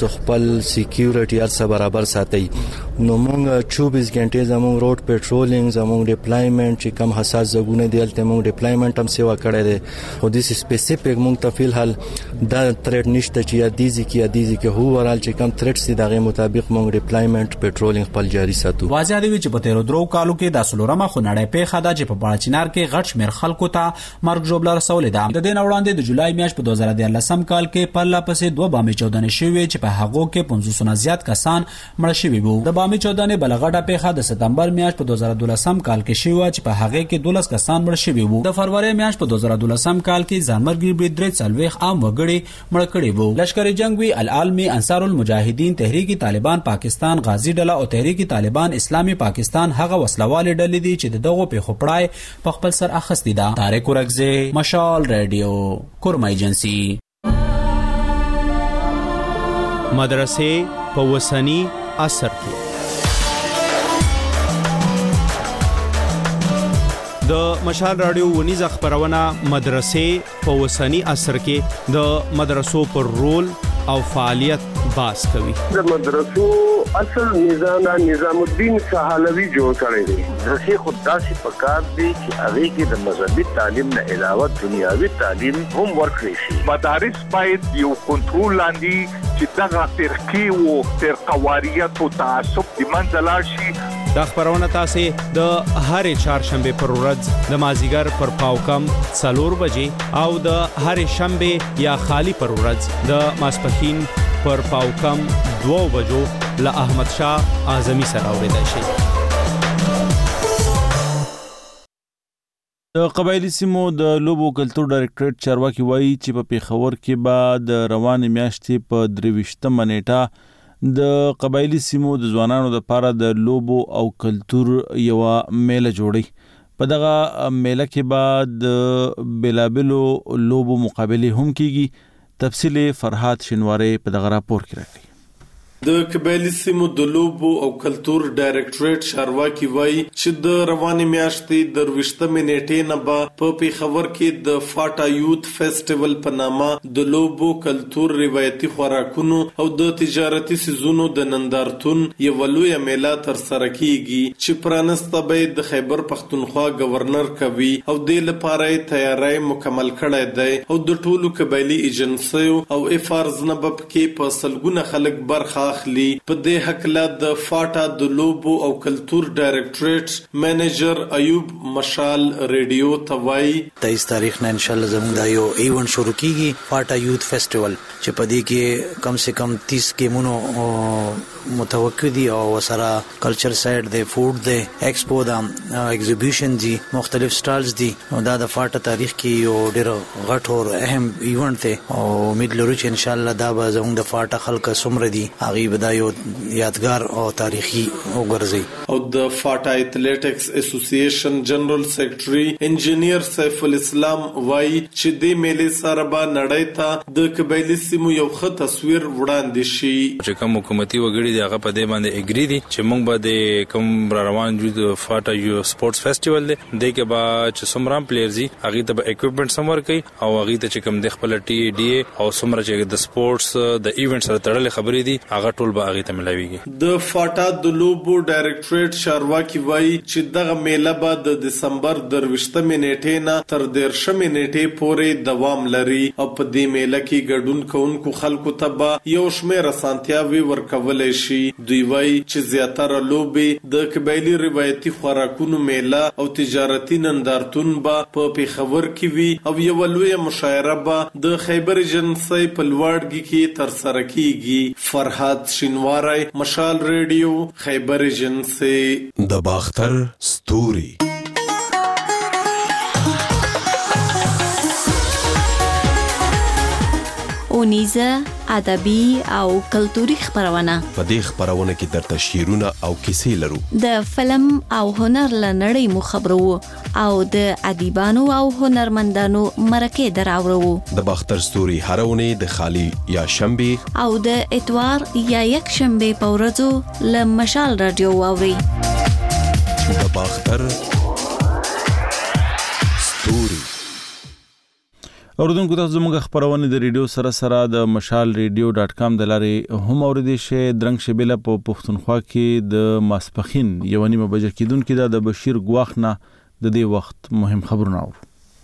S2: سکیورټي هر برابر ساتي. نو موږ چوبیس غنټې زموږ روډ پټرولینګ زموږ ډیپلایمنٹ چې کم حساس ځګونه دی تل موږ ډیپلایمنٹ هم سیوا کړی دی. خو د سپیسیفیک موږ ته فل حال دا تھریټ نشته چې یا دیزي کې یا دیزي کې هو ورال چې کم تھریټ سي دغه مطابق موږ ډیپلایمنٹ پټرولینګ خپل جاری ساتو.
S26: واضح دی چې په تیرو درو کالو کې د سلورمه خنړې په خاطر چې په باچینار کې غټ شمیر خلکو ته مرګ ژوبله رسول ده. د دې وړاندې د جولای میاشت په دوه زره دیارلسم کال کې په لاپسې دوه بامي چودنې شوې چې په هغه کې پنځوس نه زیات کسان مړ شوي وو. د بامي چودنې بلغټه په خاطر د سپتمبر میاشت په دوه زره دولسم کال کې شوې چې په هغه کې دولس کسان مړ شوي وو. د فروری میاشت په دوه زره دولسم کال کې ځانمرګي بری درې څلويخ عام وګړي مړ کړي وو. لشکر جنگوي العالمي انصار المجاهدین تحریک طالبان پاکستان غازی ډله او تحریک طالبان اسلامي پاکستان هغه وسلواله ډلې دي چې دغه په خپړای په خپل سر اخستې ده. طارق ورغزي، مشال ریډیو، کورما ایجنسی.
S10: مدرسې په وسنی عصر کې د مشال رادیو ونیزه خبرونه مدرسې په وسنی عصر کې د مدرسو پر رول او فعالیت باس کوي.
S4: د مدرسو اصل نظام نظام الدین سهالوی جوړ کړی دی. مدرسې خود داسې پکار دی چې هغه کې د مذهبي تعلیم نه علاوه دنیاوي تعلیم هم ورکړي شي.
S5: مدارس باید یو کنټرول لاندې چې دغه فرقې او فرقواریت او تعصب د منځ لاړ شي.
S10: دا خبرونه تاسو د هرې چهارشنبه پر ورځ د مازیګر پر پاوکم څلور بجې او د هرې شنبه یا خالی پر ورځ د ماسپخین پر پاوکم دو بجو له احمد شاه اعظمي سره اوریدای شي.
S1: د قبایلی سیمو د لوبو کلتور ډایریکټریټ چارواکي وایي چې په پیښور کې به د روانې میاشتې په درویشتمه نیټه د قبایلی سیمو د ځوانانو لپاره د لوبو او کلتور یو میله جوړي. په دغه میله کې به د بلابلو لوبو مقابله هم کیږي. تفصیل فرحات شنواری په دغه راپور کې راکړي.
S6: د قبایلی سیمو د لوبو او کلتور ډایریکټریټ چارواکي وایي چې د روانې میاشتې د درویشتمې نیټې نه به په پیښور کې د فاټا یوت فیسټیوال په نامه د لوبو کلتور روایتي خوراکونو او د تجارتي سيزونو د نندارتون یو لویه میله تر سره کیږي چې پرانسته به د خیبر پختونخوا گورنر کوي او د لپاره تیاری مکمل کړی دی او د ټولو قبایلی ایجنسیو او افارز نه به کې په سلګونه خلک برخه اخلي. په دې حقله د فاټا د لوبو او کلتور ډایریکټریټ منیجر ایوب مشال ریډیو توای
S8: تیس تاریخ نه ان شاء الله زموږ د یو ایونت شروع کیږي فاټا یوت فیسټیوال چې په دې کې کم سے کم تیس گیمونو متوقع دي او سره کلچر سایډ دی فود دی ایکسپو دا ایگزیبیشن دي مختلف سټالز دي. دا د فاټا تاریخ کې یو ډېر غټ او اهم ایونت دی او امید لرو چې ان شاء الله دا به زموږ د فاټا خلک سمره دي هغه به یو یادګار او تاریخي وګرځي.
S6: او د فاټا ایتھلیټکس اسوسییشن جنرال سیکریټري انجینیر سیف الاسلام وایي چې د میلې سره به نړۍ ته د قبایلی سیمو یو ښه تصویر وړاندې شي.
S9: چې کوم حکومتي وګړي دی هغه په دې باندې اګری دي چې موږ به د کوم روان جو فاټا یو سپورتس فیسټیوال دی د کې به چې سمرام پلیئرزي هغه ته اکوپمنټ سمور کوي او هغه ته چې کوم د خپل ټي ډي او سمره چې د سپورتس د ایونت سره تړلې خبرې دي هغه ټول به هغه ته ملاويږي.
S6: د فاټا د لوبو ډایریکټریټ چارواکي وایي چې دغه میله به د دسمبر درویشتمې نیټې نه تر دیرشمې نیټې پورې دوام لري او په دې میله کې ګډون کوونکو خلکو ته به یو شمېر اسانتیاوي ورکولای شي. دوی وایي چې زیاتره لوبې د قبایلی روایتي خوراکونو میله او تجارتي نندارتون به په پیښور کې وي او یو لویه مشاعره به د خیبر ایجنسی په لوړګي کې تر سره کیږي. فرحات شینواری، مشال ریډیو، خیبر ایجنسی.
S13: د باختر ستوري
S25: اونیزه ادبي او کلتوري خبرونه.
S13: په دې خبرونه کې درته شعرونه او کیسې لرو.
S25: د فلم او هنر لنړۍ مو خبرو او د ادیبانو او هنرمندانو مرکه دراورو.
S13: د باختر ستوري هرونه د خالی یا شنبه
S25: او د اتوار یا یک شنبه په ورځو ل مشال رادیو واوري.
S13: د باختر ستوري
S1: اوردونکو تاسو زموږ خبرونه د ریډیو سره سره د مشال ریډیو ډاٹ کام د لارې هم اوریدي شي. درنګ شبيله په پښتونخوا کې د ماسپخین یو نیمه بجې کېدونکې د بشیر ګواخ نه د دې وخت مهم خبرونه اورو.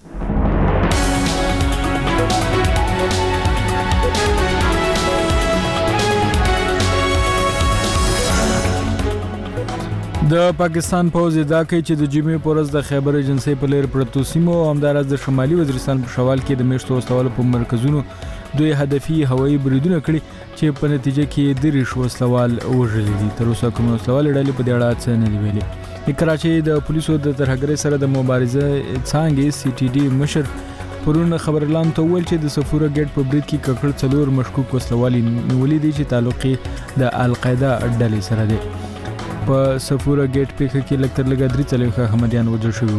S1: د پاکستان پوز ادعا کوي چې د جمعې په ورځ د خیبر ایجنسی په لور پرتو سیمو او همدارس د شمالي وزیرستان په شوال کې د میشتو وسلوالو په مرکزونو دوی هدفي هوایي بریدونه کړي چې په نتیجه کې د ریښ وسلوال وژلي دي. تر اوسه کوم وسلوال ډلې په دې اړه څه نه دی ویلي. د کراچۍ د پولیسو د ترهګرۍ سره د مبارزه څانګې سی ټي ډي مشر پرون خبرلام ته ویل چې د سفوره ګیټ په برید کې ککړ څلور مشکوک وسلوال نیولې دي چې تعلق یې د القاعده ډلې سره دی. په سفوره ګیټ پیښه کې لکتر لګا درې څلوېښت احمدیان وژل شوي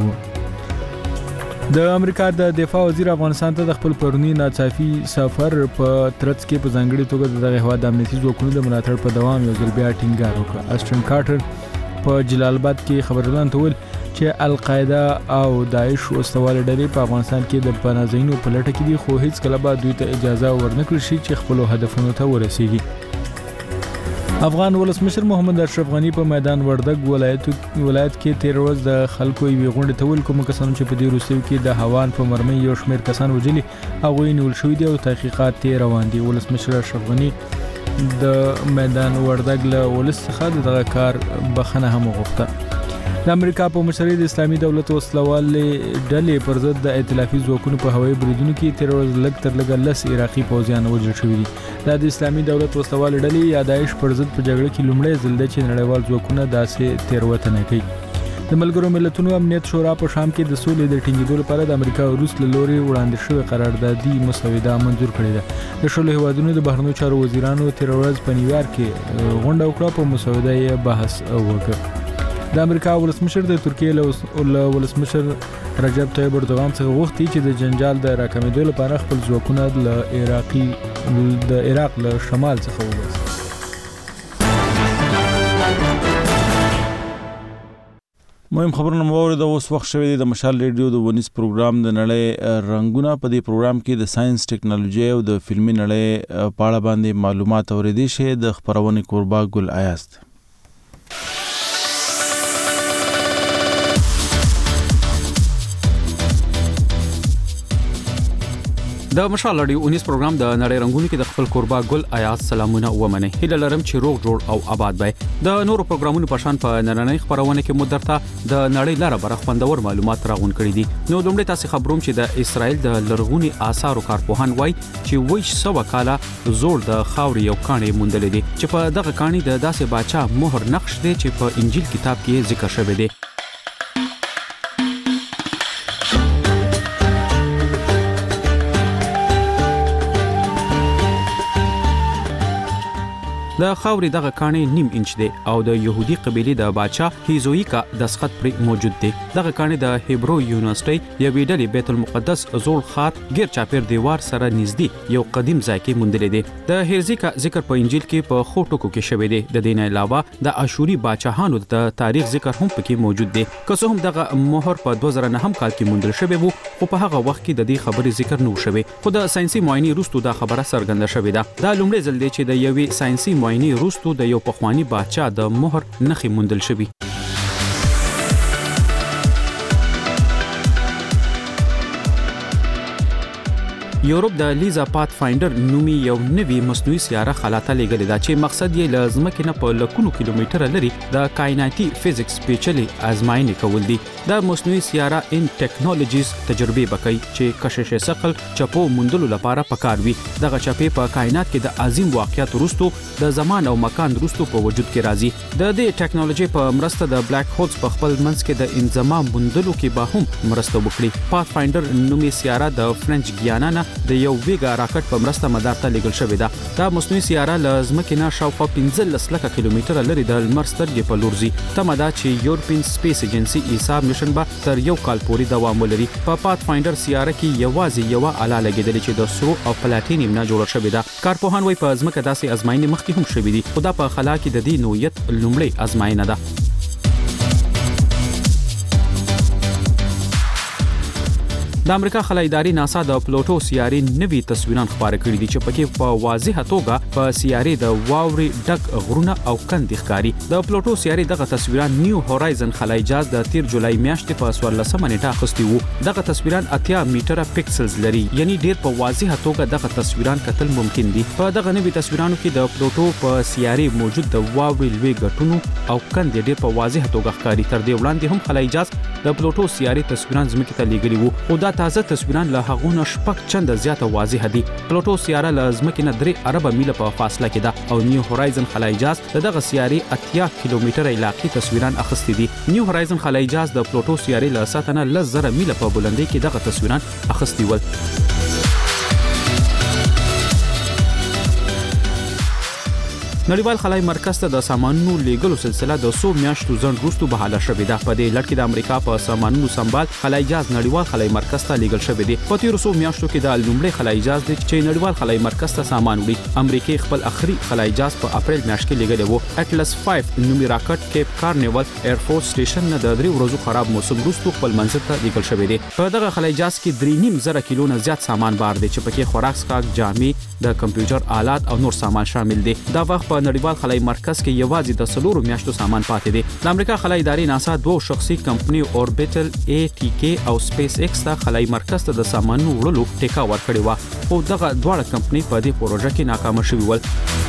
S1: وو. د امریکا د دفاع وزیر افغانستان ته د خپل پرونی ناڅاپي سفر په ترڅ کې په ځانګړي توګه د هیواد د امنیتي ځواکونو د ملاتړ په دوام یو ځل بیا ټینګار وکړ. اسټن کارټر په جلال آباد کې خبرلان ته ویل چې القاعده او داعش وسلوال ډلې په افغانستان کې د پناهځایونو په لټه کې دي، خو هیڅ کله به دوی ته اجازه ورنکړل شي چې خپل هدفونو ته ورسیږي. افغان ولسمشر محمد اشرف غنی په میدان وردګ ولایت ولایت کې تیر ورځ د خلکو یوې غونډې ته ویل کوم کسانو چې په دې روسیو کې د هوان په مرمۍ یو شمېر کسان وژلي هغوی نیول شوي دي او تحقیقات یې روان دي. ولسمشر اشرف غنی د میدان وردګ له ولس څخه دغه کار بخښنه هم وغوښته. د امریکا په مشرۍ د اسلامي دولت وسلوال ډلې پر ضد د ائتلافي ځواکونو په هوایي بریدونو کې تیر ورځ لږ تر لږه لس عراقي پوځیان وژل شوي دي. دا د اسلامي دولت وسلوال ډلې یا داعش پر ضد په جګړه کې لومړی ځل دی چې نړیوال ځواکونه داسې تېروتنه کوي. د ملګرو ملتونو امنیت شورا په شام کې د سولې د ټینګېدو لپاره د امریکا او روس له لوري وړاندې شوې قراردادي مسوده منظور کړې ده. د شلو هیوادونو د بهرنیو چارو وزیرانو تیر ورځ په نیویارک کې غونډه وکړه، په مسوده یې بحث وکړ. د امریکا ولسمشر د ترکیې له ولسمشر رجب طیب اردوغان څخه غوښتي چې د جنجال د راکمېدو لپاره خپل ځواکونه د عراقي د عراق له شمال څخه وباسي. مهم خبرونه مو اورید. اوس وخت شوی دی د مشال ریډیو د ونیس پروګرام د نړۍ رنگونه. په دې پروګرام کې د ساينس ټیکنالوژي او د فلمي نړۍ په اړه باندې معلومات اوریدي شي. د خبرونه قربا ګل آیاست.
S12: د مشال رادیو اونیس پروګرام د نړۍ رنگونو کې د خپل قربا ګل آیات سلامونه ومنه. هیله لرم چې روغ جوړ او آباد وي. د نورو پروګرامونو په شان په نړۍ خبرونه کې مدرته د نړۍ لاره بر خوندور معلومات راغون کړي دي. نو دومره تاسو خبروم چې د اسرائیل د لرغونی آثارو کارپوهان وای چې ویش سو کاله زوړ د خاوري یو کاني موندل دي چې په دغه کاني د داسې باچا مهر نقش دی چې په انجیل کتاب کې ذکر شوی دی. د خاوري دغه کاني نیم انچ دی او د يهودي قبيله د باچا هیزویکا د سخت پر موجود دی. دغه کاني د هبرو یونیورسيټي یوې ډلې بیت المقدس زوړ خاط غیر چاپیر دیوار سره نږدې یو قدیم ځای کې موندل دي. د هیزویکا ذکر په انجیل کې په خوټو کې شوی دی. د دې نه علاوه د اشوري باچاهانو د تاریخ ذکر هم پکې موجود دی. که څه هم دغه مهر په دوه زره نه هم کال کې موندل شوی وو، خو په هغه وخت کې د دې خبرې ذکر نه شوی. خو د ساينسي معاینې وروسته دا خبره څرګنده شوې ده. دا لومړی ځل دی چې د یوې ساينسي معاینې وروسته د یو پخوانی باچا د مهر نخي موندل شوی. یورپ د لیزا پات فایندر نومي یو نوی مصنوعي سیاره خلاته لګلې ده چې مقصد یې له ځمکې نه په لکونو کیلومتره لري د کائناتي فزیکس پیچلي ازمایښت کول دي. د مصنوعي سیاره ان ټیکنالوژیز تجربه وکړي چې کشش ثقل چپو موندلو لپاره پکار وي. دغه چپې په کائنات کې د عظیم واقعیت وروسته د زمان او مکان وروسته په وجود کې راځي. د دې ټیکنالوژي په مرسته د بلیک هولز په خپل منځ کې د انضمام موندلو کې به هم مرسته وکړي. پات فایندر نومي سیاره د فرنچ ګیانا نه د یو ویګا راکټ په مرسته مدار ته لګل شوې ده. دا مصنوعي سیاره له ځمکې نه شاوخوا پنځلس لکه کیلومتره لري د لمر سترګې په لور ځي. تمه ده چې یورپین سپیس ایجنسي ایسا میشن به تر یو کال پورې دوام ولري. په پات فایندر سیاره کې یوازې یو اله لګیدل چې د سرو او پلاتینیم نه جوړ شوې ده. کارپوهان وايي په ځمکه داسې ازمایښت مخکې هم شوې دي، خو دا په خلا کې د دې نوعیت لومړی ازمایښت ده. د امریکا خلای ادارې ناسا د پلوټو سیارې نوي تصویران خبره کړې دي چې پکې په واضحه توګه په سیارې د واوري ډک غرونه او کندې ښکاري. د پلوټو سیارې دغه تصویران نیو هورایزن خلای جهاز د تیر جولای میاشتې په څوارلسمه نیټه اخیستي وو. دغه تصویران اتیا میټره پکسلز لري، یعنی ډیر په واضحه توګه دغه تصویران کتل ممکن دي. په دغه نوي تصویرانو کې د پلوټو په سیارې موجود د واوري لوی غټونو او کندې ډیر په واضحه توګه ښکاري. تر دې وړاندې هم خلای جهاز د پلوټو سیارې تصویران زمکه ته لیږلي وو، خو دا تازه تصویران له هغونه شپږ چنده زیاته واضح دي. پلوټو سیاره له زمکه نه درې اربه میله په فاصله کې ده او نیو هورایزن خلای جهاز دغه سیارې اتیا کیلومتره علاقې تصویران اخیستي دي. نیو هورایزن خلای جهاز د پلوټو سیارې له ساتنه لس زره میله په بلندۍ کې دغه تصویران اخیستي ول. نړیوال خلای مرکز ته د سامانونو لیږلو سلسله د څو میاشتو ځنډ وروسته بحاله شوې ده. په دې لړ کې د امریکا په سامانونو سمبال خلای جهاز نړیوال خلای مرکز ته لیږل شوی دی. په تیرو څو میاشتو کې د لومړي خلای جهاز دی چې نړیوال خلای مرکز ته سامان وړي. امریکای خپل اخري خلای جهاز په اپریل میاشت کې لیږلی وو. اټلس پنځه نومي راکټ کیپ کارنیول ایر فورس سټیشن نه د درې ورځو خراب موسم وروسته خپل منزل ته لیږل شوی دی. په دغه خلای جهاز کې درې نیم زره کیلو نه زیات سامان بار دی چې پکې خوراک سکاک، جامې، د کمپیوټر آلات او نور سامان شامل دي. دا وخت په نړیوال خلای مرکز کې یوازې د سلورو میاشتو سامان پاتې دي. د امریکا خلای ادارې ناسا دوه شخصي کمپنی اوربیټل ای ټی کې او سپیس ایکس ته خلای مرکز ته د سامانونو وړلو ټیکا ورکړې و، خو دغه دواړه کمپنی په دې پروژه کې ناکام شوي ول.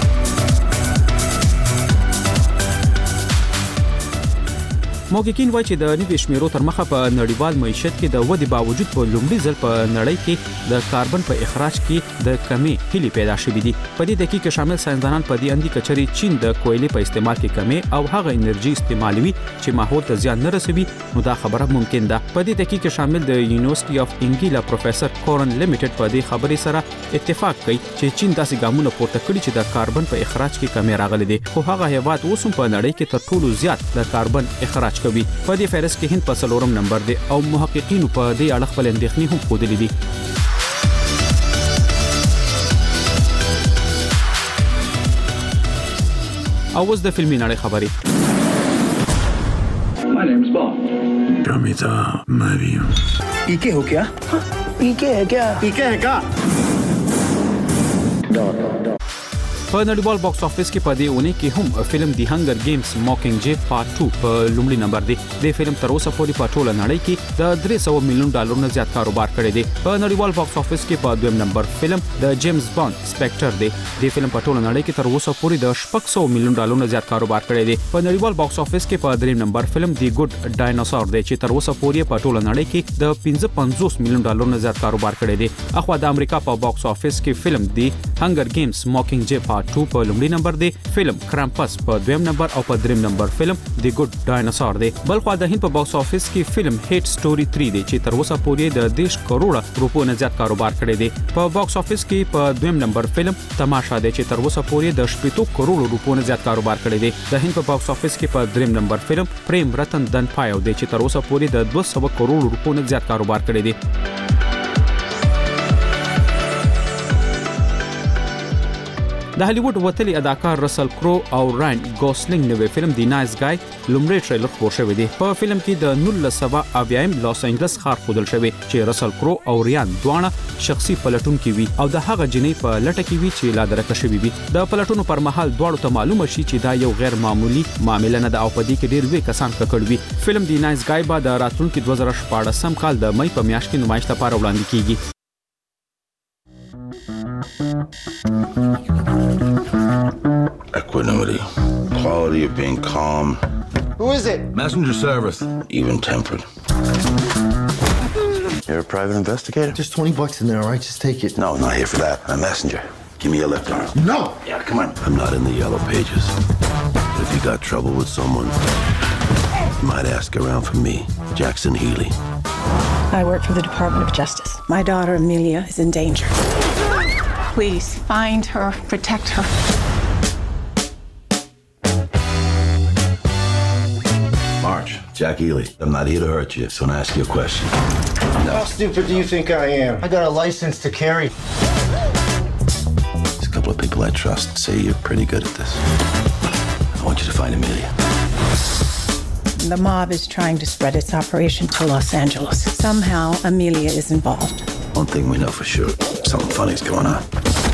S12: موږکین وایي چې د نوي شمیرو تر مخه په نړیوال معیشت کې د ودې باوجود په لومړي ځل په نړۍ کې د کاربن په اخراج کې د کمی هلي پیدا شوې دي. په دې دقیقه کې شامل ساينسدانان په دې اندي کچري چین د کویلې په استعمال کې کمی او هغه انرژي استعمالوي چې ماحول ته زیان نه رسوي، نو دا خبره ممکن ده. په دې دقیقه کې شامل د یونیورسيټي اف انګیلا پروفیسور کورن لیمیټډ په دې خبرې سره اتفاق کوي چې چین داسې ګامونه پورته کړي چې د کاربن په اخراج کې کمی راغلي دي، خو هغه هیواد اوس هم په نړۍ کې تر ټولو زیات د کاربن اخراج کوي. په دې فهرست کې هند په څلورم نمبر دی او محققینو په دې اړه خپل اندېښنې هم ښودلې دي. او اوس د فلمي نړۍ خبرې.
S11: My name's Bond. Kamita, Mario.
S3: पीके हो क्या? पीके है क्या? पीके है क्या?
S12: په نړیوال باکس افیس کې په دې ونی کې هم فلم دی هنگر گیمز ماکینګ جی پارت دوه په لومړي نمبر دی. د فلم تر اوسه پورې په ټوله نړۍ کې د درې سوه میلیون ډالر نه زیات کاروبار کړی دی. په نړیوال باکس افیس کې په دویم نمبر فلم د جیمز بانډ سپیکټر دی. د فلم په ټوله نړۍ کې تر اوسه پورې د شپږ سوه میلیون ډالر نه زیات کاروبار کړی دی. په نړیوال باکس افیس کې په دریم نمبر فلم دی ګډ ډایناسور دی چې تر اوسه پورې په ټوله نړۍ کې د پنځه پنځوس میلیون ډالر نه زیات کاروبار کړی دی. اخوا د امریکا په باکس افیس کې فلم دی هنگر گیمز ماکینګ جی پارت دوه په لومړي نمبر دی، فلم کرامپس په دویم نمبر او په دریم نمبر فلم دی ګډ ډایناسور دی. بل خو د هند په باکس افیس کې فلم هیټ سټوري تری دی چې تر اوسه پورې د دیش کروڑه روپو نه زیات کاروبار کړی دی. په باکس افیس کې په دویم نمبر فلم تماشا دی چې تر اوسه پورې د شپږ کروڑو روپو نه زیات کاروبار کړی دی. د هند په باکس افیس کې په دریم نمبر فلم پریم رتن دن پایو دی چې تر اوسه پورې د دوه سوه کروڑو روپو نه زیات کاروبار کړی دی. د هالیوډ وتلی اداکار رسل کرو او راین ګوسلینګ نوې فلم دی نایس گای لومړی ټریلر خپور شوی دی. په فلم کې د نولس سوه اویایم لاس انجلس ښار ښودل شوی چې رسل کرو او ریان دواړه شخصي پلټونکي وي او د هغه جنۍ په لټه کې وي چې لا درکه شوی وي. د پلټونو پر مهال دواړو ته معلومه شي چې دا یو غیر معمولی معامله نه ده او په دې کې ډیر لوی کسان ککړ وي. فلم دی نایس گای به د راتلونکي دوه زره شپاړسم کال د مې په میاشت کې نمایش لپاره وړاندې کیږي.
S14: Equanimity, quality of being calm.
S3: Who is it?
S14: Messenger service. Even tempered. You're a private investigator?
S3: There's twenty bucks in there, all right? Just take it.
S14: No, not here for that. I'm a messenger. Give me your left arm.
S3: No!
S14: Yeah, come on. I'm not in the yellow pages. But if you got trouble with someone, you might ask around for me, Jackson Healy.
S15: I work for the Department of Justice. My daughter, Amelia, is in danger. Please, find her, protect her.
S14: March, Jack Healy. I'm not here to hurt you, so I'm gonna ask you a question. No.
S3: How stupid do you think I am? I got a license to carry.
S14: There's a couple of people I trust say you're pretty good at this. I want you to find Amelia.
S15: The mob is trying to spread its operation to Los Angeles. Somehow, Amelia is involved.
S14: One thing we know for sure, something funny's going on.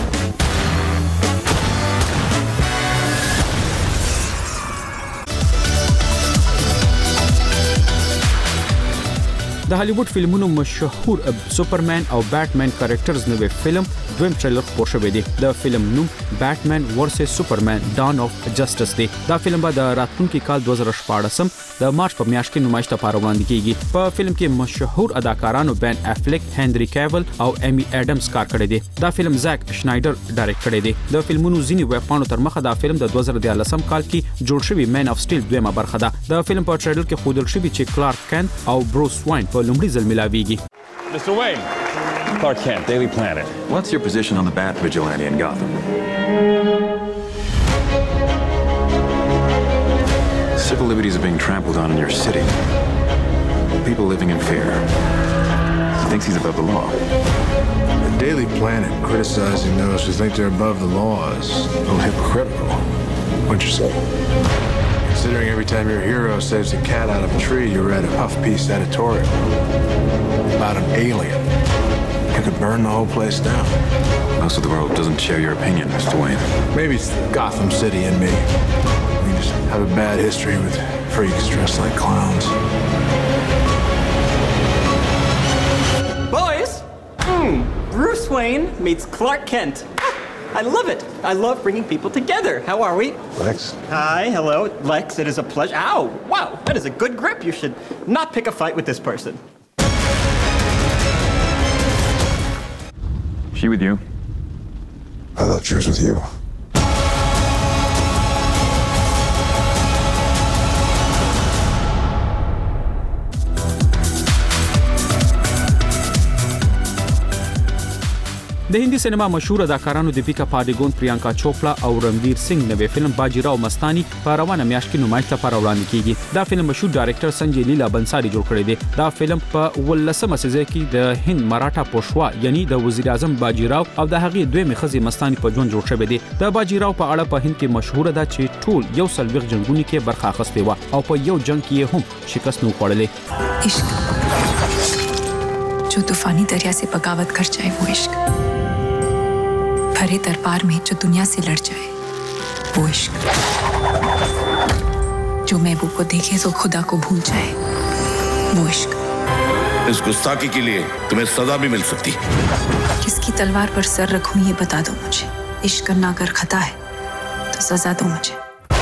S12: د هالیوډ فلمونو مشهور سوپرمن او بیټمن کریکټرز نوې فلم دویم ټریلر خپور شوی دی. د فلم نوم بیټمن ورسس سوپرمن ډان اف جسټس دی. دا فلم به د راتلونکي کال دوه زره شپاړس د مارچ په میاشت کې نمایش ته لپاره وړاندې کیږي. په فلم کې مشهور اداکارانو بن افلیک، هنري کیول او ایمی اډمز کار کړی دی. دا فلم زاک شنایډر ډایرکټ کړی دی. د فلمونو ځینی ویبپاڼو تر مخه دا فلم د دوه زره دیارلسم کال کې جوړ شوی مین اف سټیل دویمه برخه ده. د فلم په ټریلر کې ښودل شوی چې کلارک کینټ او بروس واین په لومړي ځل ملاویږي.
S16: Mister Wayne, Clark Kent, Daily Planet. What's your position on the Bat Vigilante in Gotham? Civil liberties are being trampled on in your city. People living in fear. He thinks he's above the law.
S17: The Daily Planet criticizing those who think they're above the law is a little hypocritical. What'd you say? Considering every time your hero saves a cat out of a tree, you read a puff piece editorial about an alien. You could burn the whole place down.
S16: Most of the world doesn't share your opinion, Mister Wayne.
S17: Maybe it's Gotham City and me. We just have a bad history with freaks dressed like clowns.
S3: Boys! Mm, Bruce Wayne meets Clark Kent. I love it. I love bringing people together. How are we?
S17: Lex.
S3: Hi, hello. Lex, it is a pleasure. Ow! Wow, that is a good grip. You should not pick a fight with this person.
S16: She with you?
S17: I thought she was with you.
S12: د هندي سینما مشهور اداکارانو دیپیکا پاډیګون، پریانکا چوپړا او رنویر سنگ نوې فلم باجیراو مستانی په روانه میاشت کې نمایش لپاره وړاندې کیږي. دا فلم مشهور ډایرکټر سنجي لیلا بنساری جوړ کړی دی. دا فلم په ولسمه سزا کې د هند مراټا پوشوا یعنی د وزیر اعظم باجیراو او د هغې دویمه خزي مستانی په ژوند جوړ شوی دی. د باجیراو په اړه په هند کې مشهور ده چې ټول یو سلويغ جنگونو کې برخه اخیستې و او په یو جنگ کې هم شکست نه وخوړلې.
S18: عشق जो तूफानी दरिया से बगावत कर जाए वो इश्क, भरे दरबार में जो दुनिया से लड़ जाए वो इश्क, जो महबूब को देखे तो खुदा को भूल जाए वो इश्क.
S19: इस गुस्ताखी के लिए तुम्हें सजा भी मिल सकती है.
S18: किसकी तलवार पर सर रखूं ये बता दो मुझे. इश्क करना अगर खता है तो सजा दो मुझे.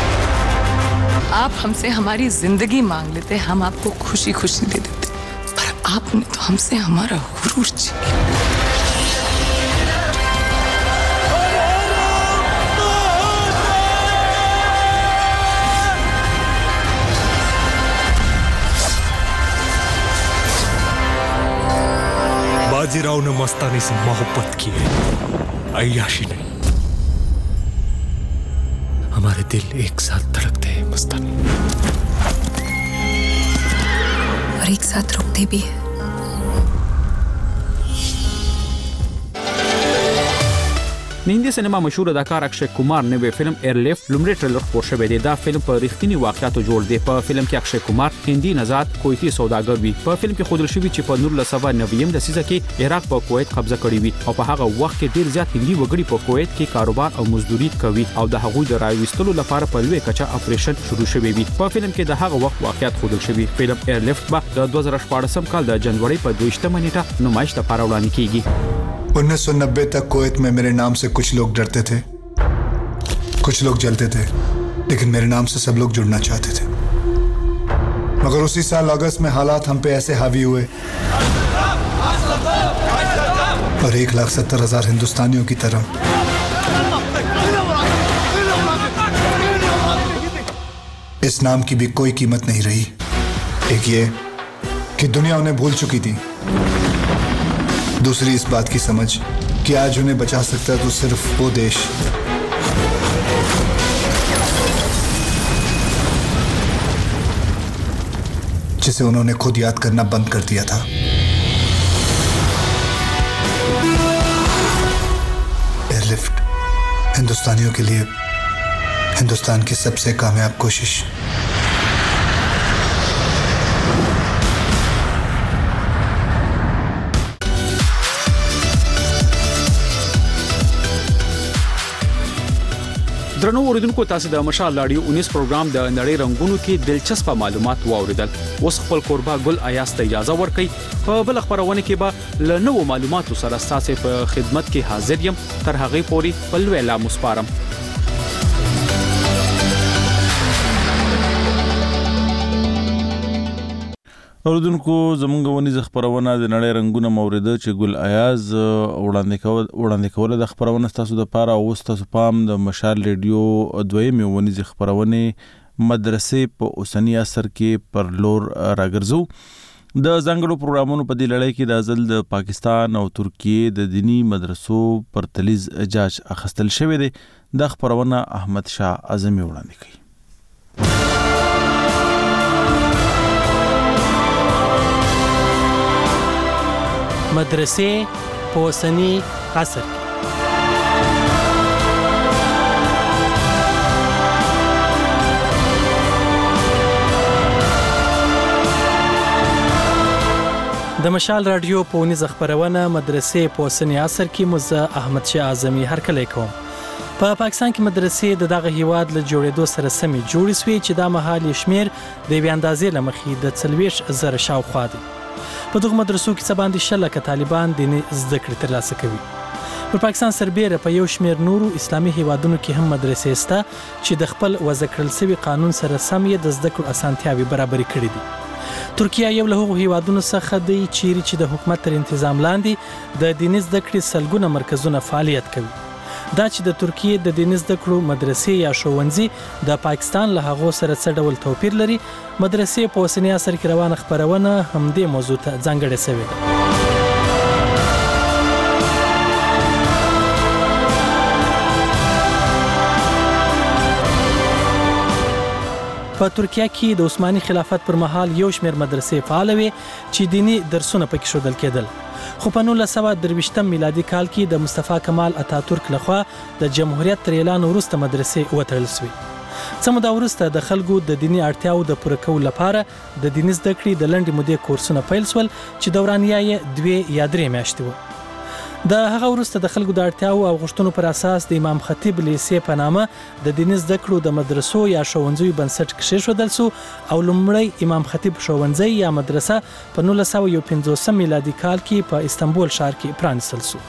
S20: आप हमसे हमारी जिंदगी मांग लेते, हम आपको खुशी खुशी दे देते, पर आपने तो हमसे हमारा गुरूर छीन लिया.
S22: बाजीराव ने मस्तानी से मोहब्बत की है, अय्याशी नहीं. हमारे दिल एक साथ धड़कते हैं मस्तानी,
S18: और एक साथ रुकते भी हैं.
S12: د هندي سینما مشهور اداکار اکشय کمار نوې فلم ایرلیفټ لومړی ټریلر خپور شوی دی. دا فلم په ریښتینی واقعیتو جوړ دی. په فلم کې اکشय کمار هندي نژاد کویتی سوداګر وي. په فلم کې ښودل شوی چې په نولس سوه نوي لسیزه کې عراق په کویت قبضه کړی وي او په هغه وخت کې ډیر زیات هندي وګړي په کویت کې کاروبار او مزدوري کوي او د هغوی د راويستلو لپاره په لوی کچه اپریشن شروع شوی وي. په فلم کې د هغه وخت واقعیت ښودل شوی. فلم ایرلیفټ به د دوه زره شپاړس کال د جنوري په دویشتمه نیټه نمایش لپاره وړاندې کیږي.
S27: उन्नीस सौ नब्बे तक कुवैत में मेरे नाम से कुछ लोग डरते थे, कुछ लोग जलते थे, लेकिन मेरे नाम से सब लोग जुड़ना चाहते थे. मगर उसी साल अगस्त में हालात हम पे ऐसे हावी हुए और एक लाख सत्तर हजार हिंदुस्तानियों की तरह इस नाम की भी कोई कीमत नहीं रही. एक ये कि दुनिया उन्हें भूल चुकी थी, दूसरी इस बात की समझ कि आज उन्हें बचा सकता है तो सिर्फ वो देश जिसे उन्होंने खुद याद करना बंद कर दिया था. एयरलिफ्ट हिंदुस्तानियों के लिए हिंदुस्तान की सबसे कामयाब कोशिश.
S12: درنو اوریدونکو تاسو د مشال رادیو انیس پروګرام د نړۍ رنگونو کې دلچسپ معلومات واوریدل. اوس خپل قربا ګل ایاس ته اجازه ورکړئ. په بل خبرونه کې به له نوو معلوماتو سره تاسو په خدمت کې حاضر یم. تر هغه پورې په لوی لا مسپارم.
S1: اوردونکو زمونږ ونیز خبرونه د نړۍ رنگونه مورده چې ګل ایاز وړاندې کول وړاندې کول د خبرونه تاسو د پاره او تاسو پام د مشال ریډیو دویم ونیز خبرونه مدرسې په اوسنی عصر کې پر لور راګرځو. د ځنګړو پروګرامونو په دې لړۍ کې د ازل د پاکستان او ترکیه د دینی مدرسو پر تلیز اجازه اخستل شوې ده. د خبرونه احمد شاه اعظمي وړاندې کوي.
S2: مدرسې په اوسنی عصر کې د مشال رادیو په ونیز خبرونه مدرسې په اوسنی عصر کې مزه احمد شاه اعظمي هرکلی کوم. په پاکستان کې مدرسې د دغه هیواد له جوړېدو سره سمې جوړې شوې چې دا مهال شمیر د یوې اندازې له مخې د څلوېښت زره شاوخوا دی. په دغه مدرسو کې څه باندې شل لکه طالبان دیني زده کړې ترلاسه کوي. په پاکستان سربېره په یو شمېر نورو اسلامي هیوادونو کې هم مدرسې شته چې د خپل وضع کړل شوي قانون سره سم یې د زده کړو اسانتیاوې برابرې کړې دي. ترکیه یو له هغو هیوادونو څخه دی چیرې چې د حکومت تر انتظام لاندې د دیني زده کړې سلګونه مرکزونه فعالیت کوي. دا چې د ترکیه د دیني زده کړو مدرسې یا ښوونځي د پاکستان له هغو سره څه ډول توپیر لري، مدرسې په اوسني عصر کې روانه خبرونه همدې موضوع ته ځانګړې شوې ده. په ترکیه کې د عثماني خلافت پر مهال یو شمېر مدرسې فعال وې چې دیني درسونه پکې ښودل کېدل. خو په نولس سوه درویشتم میلادي کال کې د مصطفی کمال اتاتورک لخوا د جمهوریت تر اعلان وروسته مدرسې وتړل شوې. څه موده وروسته د خلکو د دیني اړتیاو د پوره کولو لپاره د دیني زده کړې د لنډې مودې کورسونه پیل شول چې دورانیه یې دوې یا درې میاشتې وه. د هغه وروسته د خلکو د اړتیاو او غوښتنو پر اساس د امام خطیب لیسې په نامه د دیني زده کړو د مدرسو یا ښوونځیو بنسټ کېښودل شو او لومړی امام خطیب ښوونځی یا مدرسه په نولس سوه یو پنځوسم میلادي کال کې په استانبول ښار کې پرانیستل شو.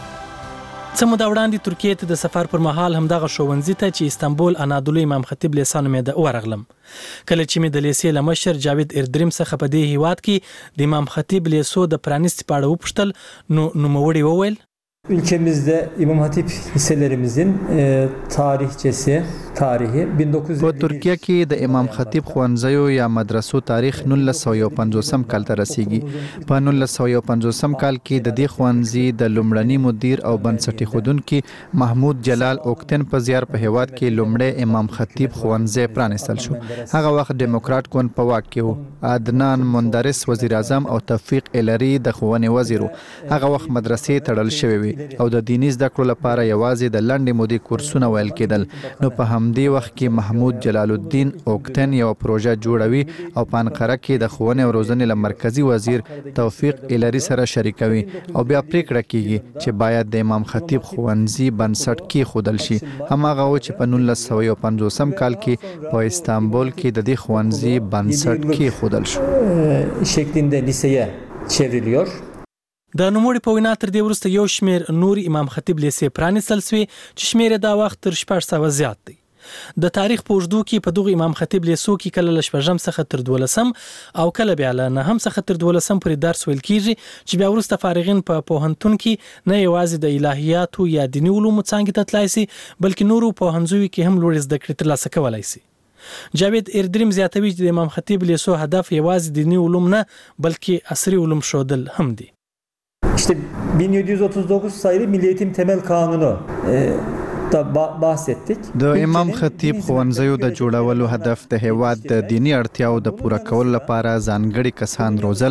S2: څه موده وړاندې ترکیې ته د سفر پر مهال همدغه ښوونځي ته چې استانبول انادولو امام خطیب لیسه نومېده ورغلم. کله چې مې د لیسې له مشر جاوید اردریم څخه په دې هیواد کې د امام خطیب لیسو د پرانیستي په اړه وپوښتل نو نوموړي وویل
S4: Ülkemizde İmam Hatip liselerimizin e, tarihçesi, tarihi bin dokuz yüz
S7: په ترکیه کې د امام خطیب ښوونځیو یا مدرسو تاریخ نولس سوه یو پنځوسم کال ته رسیږي. په نولس سوه یو پنځوسم کال کې د دې ښوونځي د لومړني مدیر او بنسټ ایښودونکي محمود جلال اوکتن په زیار په هیواد کې لومړی امام خطیب ښوونځی پرانیستل شو. هغه وخت ډیموکرات ګوند په واک کې و. عدنان مندرس وزیر اعظم او توفیق الهري د ښوونې وزیر و. هغه وخت مدرسې تړل شوې وې او د دیني زده کړو لپاره یوازې د لنډې مودې کورسونه ویل کېدل. نو په همدې وخت کې محمود جلال الدین اوکتن یو پروژه جوړوي او په انقره کې د ښوونې او روزنې له مرکزي وزیر توفیق الهري سره شریکوي او بیا پریکړه کیږي چې باید د امام خطیب ښوونځي بنسټ کېښودل شي. هماغه و چې په نولس سوه یو پنځوسم کال کې په استانبول کې د دې ښوونځي بنسټ کېښودل شو.
S4: شکلinde liseye çevriliyor.
S2: د نوموړي په وینا تر دې وروسته یو شمېر نور امام خطیب لیسې پرانیستل شوې چې شمېر یې دا وخت تر شپږ سوه زیات دی. د تاریخ په اوږدو کې په دغو امام خطیب لیسو کې کله له شپږم څخه تر دولسم او کله بیا له نهم څخه تر دولسم پورې درس ویل کېږي چې بیا وروسته فارغین په پوهنتون کې نه یوازې د الهیاتو یا دیني علومو څانګې ته تلای شي بلکې نورو پوهنځیو کې هم لوړې زده کړې ترلاسه کولی شي. جاوید اردریم زیاتوي چې د امام خطیب لیسو هدف یوازې دیني علوم نه بلکې عصري علوم ښودل هم دي.
S4: İşte bin yedi yüz otuz dokuz sayılı Milli Eğitim Temel Kanunu e, da bahsettik.
S7: د امام خطیب ښوونځیو د جوړولو هدف د هیواد د دینی اړتیاو د پوره کولو لپاره ځانګړي کسان روزل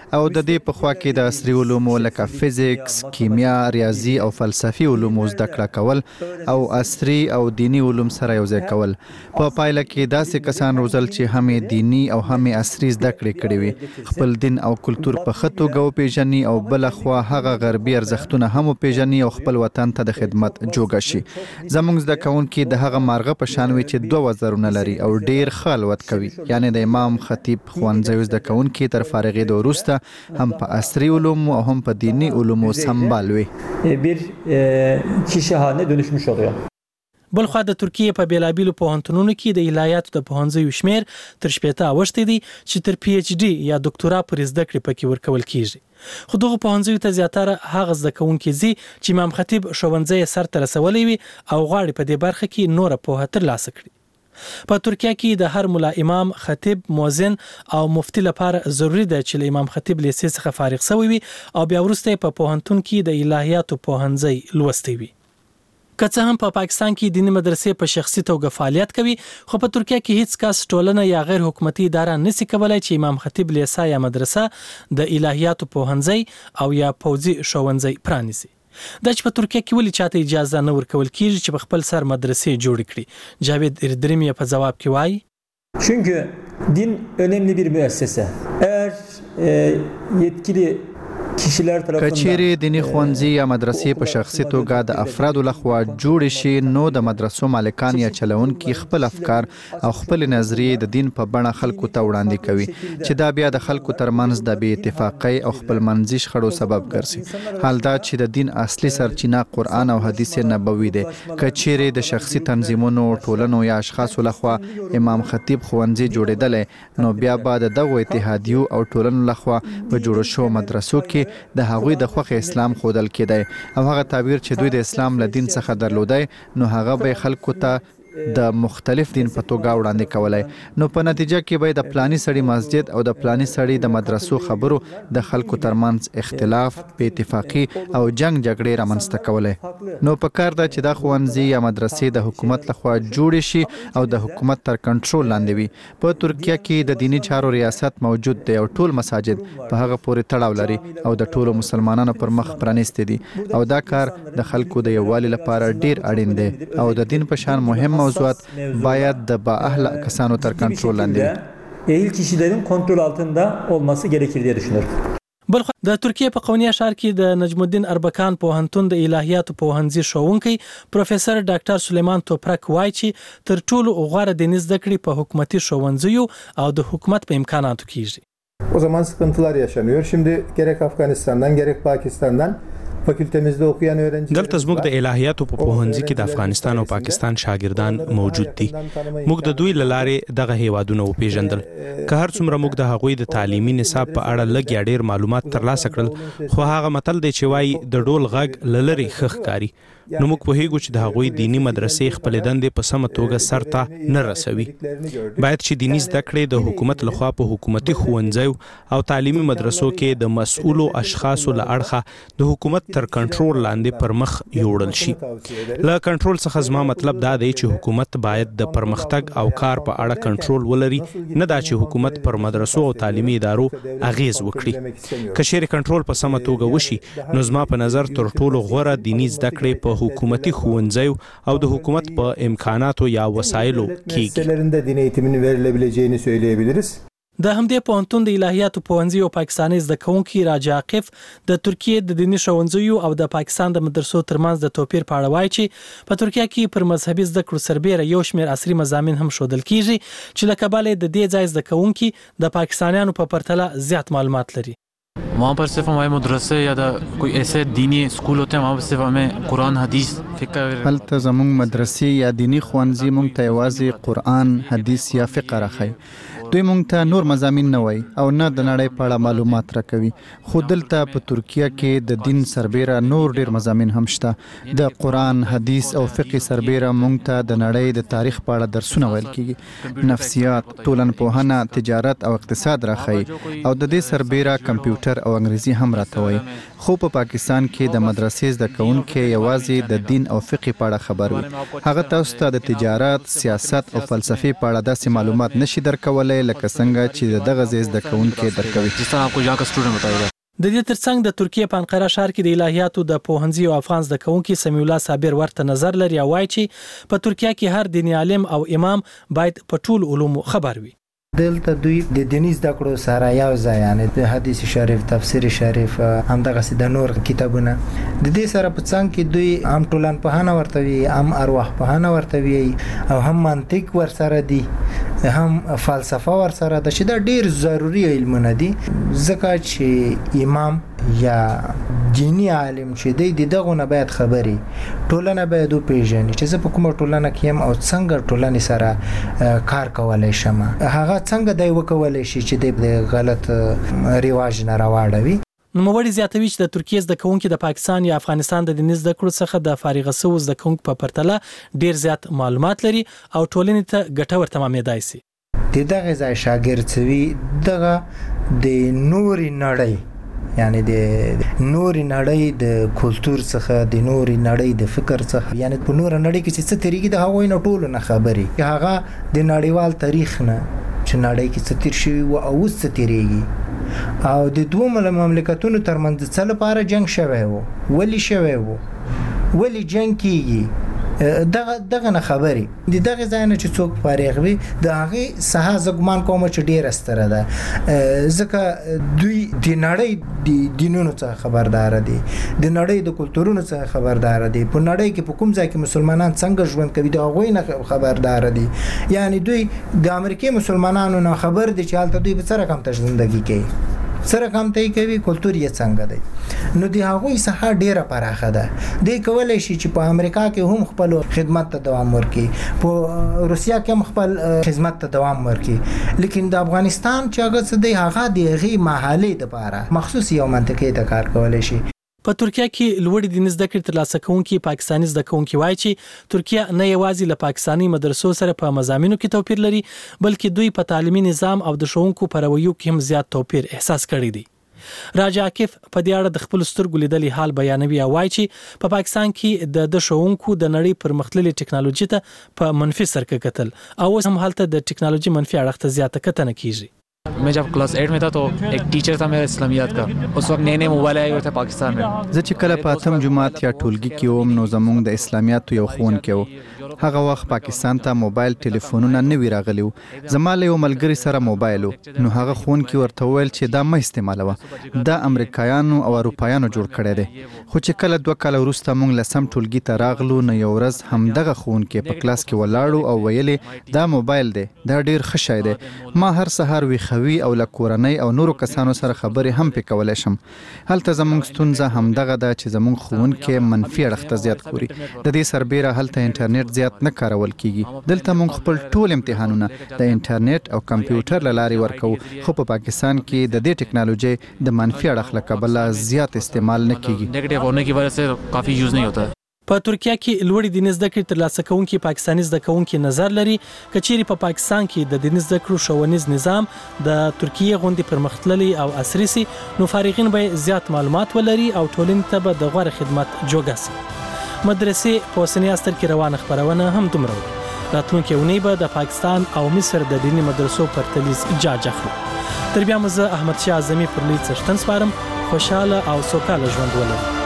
S7: او د دې په خوا کې د عصري علومو لکه فزیکس، کیمیا، ریاضي او فلسفي علومو زده کړه کول او عصري او دینی علوم سره یوځای کول. په پایله کې داسې کسان روزل چې هم دینی او هم عصري زده کړې کړې وي، خپل دین او کلتور په ښه توګه وپېژني او بله خوا هغه غربي ارزښتونه هم وپېژني او خپل وطن ته د خدمت جوګه شي. زموږ زده کوونکي د هغه مارغه په شان وي چې دوه وزرونه لري او ډیر ښه الوت کوي. یعنی د امام خطیب ښوونځیو زده کوونکي تر فارغېدو وروسته هم په عصري علومو او هم په دینی علومو سمبال وي.
S4: bir kişi haline dönüşmüş oluyor.
S2: بلخوا د ترکیه په بیلابیلو پوهنتونونو کې د الهیاتو د پوهنځیو شمیر تر شپېته اوښتی دی چې تر پی ایچ ډي یا ډاکټورا پورې زده کړې پکې ورکول کیږي. خو دغه پوهنځیو ته زیاتره هغه زده کوونکي ځي چې امام خطیب ښوونځی یې سرته رسولی وي او غواړي په دې برخه کې نوره پوهه ترلاسه کړي. په ترکیه کې د هر ملا امام، خطیب، مؤذن او مفتي لپاره ضروری ده چې له امام خطیب لیسې څخه فارغ شوی وي او بیا وروسته په پوهنتون کې د الهیاتو پوهنځی لوستی وي. که څه هم په پاکستان کې دیني مدرسې په شخصي توګه فعالیت کوي، خو په ترکیه کې هیڅ کس ټولنه یا غیر حکومتي اداره نشي کولای چې امام خطیب لیسا یا مدرسه د الهیاتو پوهنځی او یا پوځي ښوونځی پرانیسي. دا چې په ترکیه کې ولې چاته اجازه نه ورکول کیږي چې په خپل سر مدرسې جوړ کړي؟ جاوید اردریم یې په ځواب کې وایي
S4: Çünkü din önemli bir müessese. Eğer e, yetkili
S7: کچېرې دیني ښوونځي یا مدرسې په شخصي توګه د افرادو لخوا جوړې شي، نو د مدرسو مالکان یا چلونکي خپل افکار او خپل نظریې د دین په بڼه خلکو ته وړاندې کوي چې دا بیا د خلکو ترمنځ د بې اتفاقۍ او خپلمنځي شخړو سبب ګرځي. حال دا چې د دین اصلي سرچینه قرآن او حدیث نبوي دی. کچېرې د شخصي تنظیمونو، ټولنو یا اشخاصو لخوا امام خطیب ښوونځي جوړېدلی، نو بیا به د دغو اتحادیو او ټولنو لخوا په جوړو شوو مدرسو کې د هغوی د خوښ اسلام ښودل کېدی او هغه تعبیر چې دوی د اسلام له دین څخه درلودی، نو هغه به خلکو ته د مختلف دین په توګه وړاندې کولای. نو په نتیجه کې به د پلاني سړي مسجد او د پلاني سړي د مدرسو خبرو د خلکو ترمنځ اختلاف، بې اتفاقي او جنگ جګړې رامنځته کولای. نو په کار ده چې دا ښوونځي یا مدرسې د حکومت لخوا جوړې شي او د حکومت تر کنټرول لاندې وي. په ترکیه کې د دینی چارو ریاست موجود دی او ټول مساجد په هغه پورې تړاو لري او د ټولو مسلمانانو پر مخ پرانیستي دي او دا کار د خلکو د یووالي لپاره ډیر اړین دی او د دین په شان مهم موضوعات باید د با اهل کسانو تر کنټرول لاندې وي.
S4: Ehil kişilerin kontrol altında olması gerekir diye düşünüyorum.
S2: بلخو د ترکیه په قونیه ښار کې د نجم الدین اربکان پوهنتون د الهیاتو پوهنځي ښوونکی پروفیسور ډاکټر سلیمان توپرک وایي چې تر ټولو غوره دیني زده کړې په حکومتي ښوونځیو او د حکومت په امکاناتو کیږي.
S5: O zaman sıkıntılar yaşanıyor. Şimdi gerek Afganistan'dan gerek Pakistan'dan فاکولټیمزده اوکیان اورنج
S8: دلته زموږ د الهیاتو په پوهنځي کې د افغانستان او پاکستان شاګردان موجود دي. موږ د دوی لارې دغه هیوادونه وپیژندل. که هر څومره موږ د هغوی د تعلیمي نصاب په اړه لږ یا ډیر معلومات ترلاسه کړل، خو هغه متل دی چې وایي د ډول غږ له لرې ښه ښکاري. نو موږ پوهیږو چې د هغوی دینی مدرسې خپلې دندې په سمه توګه سرته نه رسوي. باید چې دیني زده کړې د حکومت لخوا په حکومتي ښوونځیو او تعلیمي مدرسو کې د مسؤلو اشخاصو له اړخه د حکومت تر کنټرول لاندې پر مخ یوړل شي. له کنټرول څخه زما مطلب دا دی چې حکومت باید د پرمختګ او کار په اړه کنټرول ولري، نه دا چې حکومت پر مدرسو او تعلیمي ادارو اغیز وکړي. که چیرې کنټرول په سمه توګه وشي، نو زما په نظر تر ټولو غوره دیني زده کړې په حکومتي ښوونځیو او د حکومت په امکاناتو یا وسایلو کیږي.
S2: د همدې پوهنتون د الهیاتو پوهنځي او پاکستاني زده کوونکي راجا عاقف د ترکیه د دیني ښوونځیو او د پاکستان د مدرسو ترمنځ د توپیر په اړه وایي چې په ترکیه کې پر مذهبي زده کړو سربیره یو شمېر عصري مضامین هم ښودل کیږي چې له کبله د دې ځای زده کوونکي د پاکستانیانو په پرتله زیات معلومات لري.
S10: वहाँ पर सिर्फ हमारे मदरसे या कोई ऐसे दीनी स्कूल होते हैं, वहाँ पर सिर्फ हमें कुरान हदीस फिक्र
S7: هلته زموږ مدرسې یا دینی ښوونځي موږ ته یوازې قرآن، حدیث یا فقه راښيي. دوی موږ ته نور مضامین نه وایي او نه د نړۍ په اړه معلومات راکوي. خو دلته په ترکیه کې د دین سربیره نور ډیر مضامین هم شته. د قرآن، حدیث او فقه سربیره موږ ته د نړۍ د تاریخ په اړه درسونه ویل کیږي. نفسیات، ټولنپوهنه، تجارت او اقتصاد راښيي او د دې سربیره کمپیوټر او انګریزي هم راته وایي. خو په پاکستان کې د مدرسې زده کوونکي یوازې د دین او فقه په اړه خبر وي. هغه تاسو ته د تجارت، سیاست او فلسفې په اړه داسې معلومات نشي درکولی لکه څنګه چې دغه زیز د کوونکې درکوي.
S10: جس طرح आपको यहाँ का स्टूडेंट बताएगा.
S2: د دې ترڅنګ د ترکیه په انقره ښار کې د الهیاتو د پوهنځي او افغان زده کوونکي سمیع الله صابر ورته نظر لري او وایي چې په ترکیه کې هر دیني عالم او امام باید په ټول علومو خبر وي.
S6: دلته دوی د دیني زده کړو سره یو ځای یعنی د حدیث شریف تفسیر شریف همدغه د نور کتابونه د دې سره په څنګ کې دوی هم ټولنپوهنه ورته وي هم ارواحپوهنه ورته وي او هم منطق ورسره دي هم فلسفه ورسره ده چې دا ډیر ضروری علمونه دي ځکه چې امام یا دینی عالم چې دی دغه نه باید خبري ټولنه باید وپیژني چې زه په کومه ټولنه کې يم او څنګه ټولنې سره کار کولای شم هغه څنګه دی وکولای شي چې د غلط ریواج نه راوړوي.
S2: نوموړي زیاتوي چې د ترکیه زده کوونکي د پاکستان یا افغانستان د دیني زده کړو څخه د فارغ شوو زده کوونکو په پرتله ډیر زیات معلومات لري او ټولنې ته ګټور تمامېدای شي.
S6: دغه ځای شاګرد سوي دغه د نوري نړۍ یعنی د نوري نړۍ د کلچر څخه د نوري نړۍ د فکر څخه یعنی په نور نړۍ کې چې څه طریقې د هغوی نه ټول نه خبري هغه د نړیوال تاریخ نه چې نړۍ کې څه تیر شوی او اوس څه تیریږي او د دوه مملکتونو ترمنځ څه لپاره جنگ شوی وو ولی شوی وو ولی جنگ کیږي دغه دغه نه خبري د دغه ځای نه چې څوک فارغ وي د هغه سها زګمان کوم چې ډیر استره ده ځکه دوی د نړۍ د دینونو څخه خبردار دي د نړۍ د کلتورونو څخه خبردار دي په نړۍ کې په کوم ځای کې مسلمانان څنګه ژوند کوي د هغه نه خبردار دي یعنی دوی د امریکای مسلمانانو نه خبر دي چې حالت دوی په سره کم ته ژوندۍ کوي سره کم ته کوي کلتور یې څنګه دی نو دی هغه سها ډیره پراخه ده دی کولای شي چې په امریکا کې هم خپل خدمت ته دوام ورکړي په روسیا کې هم خپل خدمت ته دوام ورکړي لیکن د افغانستان چې هغه څه دی هغه د غي محلي د لپاره مخصوص یو منطقې ته کار کولای شي.
S2: په ترکیه کې لوړې دیني زده کړې ترلاسه کوونکي پاکستاني زده کوونکي وایي چې ترکیه نه یوازې له پاکستاني مدرسو سره په مضامینو کې توپیر لري بلکې دوی په تعلیمي نظام او د ښوونکو په رویو کې هم زیات توپیر احساس کړی دی. راجا عاکف په دې اړه د خپل سترګو لیدلې حال بیانوي او وایي چې په پاکستان کې د د ښوونکو د نړۍ پرمختللي ټکنالوژي ته په منفي سرکه کتل او هم هلته د ټکنالوژي منفي اړخ ته زیاته کتنه کیږي.
S10: मैं जब क्लास एट में था तो एक टीचर था मेरा इस्लामियात का उस वक्त नए नए मोबाइल आए हुए थे पाकिस्तान में
S7: زه چې کله په اتم جماعت یا ټولګي کې وم نو زموږ د اسلامیاتو یو ښوونکی و هغه وخت پاکستان ته موبایل ټلیفونونه نه وی راغلي وو زما له یو ملګري سره موبایل نو هغه ښوونکی ورته وویل چې دا مه استعمالوه دا امریکایانو او اروپایانو جوړ کړی دی خو چې کله دوه کاله وروسته موږ لسم ټولګي ته راغلو نو یو ورځ همدغه ښوونکی په کلاس کې ولاړو او ویلې دا موبایل دی دا ډیر ښه شی دی ما هر سهار ویښوي او له کورنۍ او نورو کسانو سره خبرې هم پې کولی شم هلته زموږ ستونزه همدغه ده چې زموږ ښوونکی منفي اړخ ته زیات ګوري د دې سربیره هلته انټرنیټ زیات نه کارول کیږي دلته موږ خپل ټول امتحانونه د انټرنیټ او کمپیوټر له لارې ورکوو خو په پاکستان کې د دې ټکنالوژي د منفي اړخ له کبله زیات استعمال نه کیږي
S10: नेगेटिव होने की वजह से काफी यूज नहीं होता है.
S2: په ترکیه کې لوړې دیني زده کړې ترلاسه کوونکي پاکستاني زده کوونکي نظر لري کچېرې په پاکستان کې د دیني زده کړو ښوونیز نظام د ترکیه غوندې پرمختللی او عصري سي نو فارغین به زیات معلومات ولري او ټولنې ته به د غوره خدمت جوګه سي. مدرسې په اوسني عصر کې روانه خپرونه هم دومره وه راتلونکې اونۍ به د پاکستان او مصر د دیني مدرسو پرتلیز جاج اخلو. تر بیا مو زه احمد شاه اعظمي پر لوی څښتن سپارم خوشحاله او سوکاله ژوند ولرئ.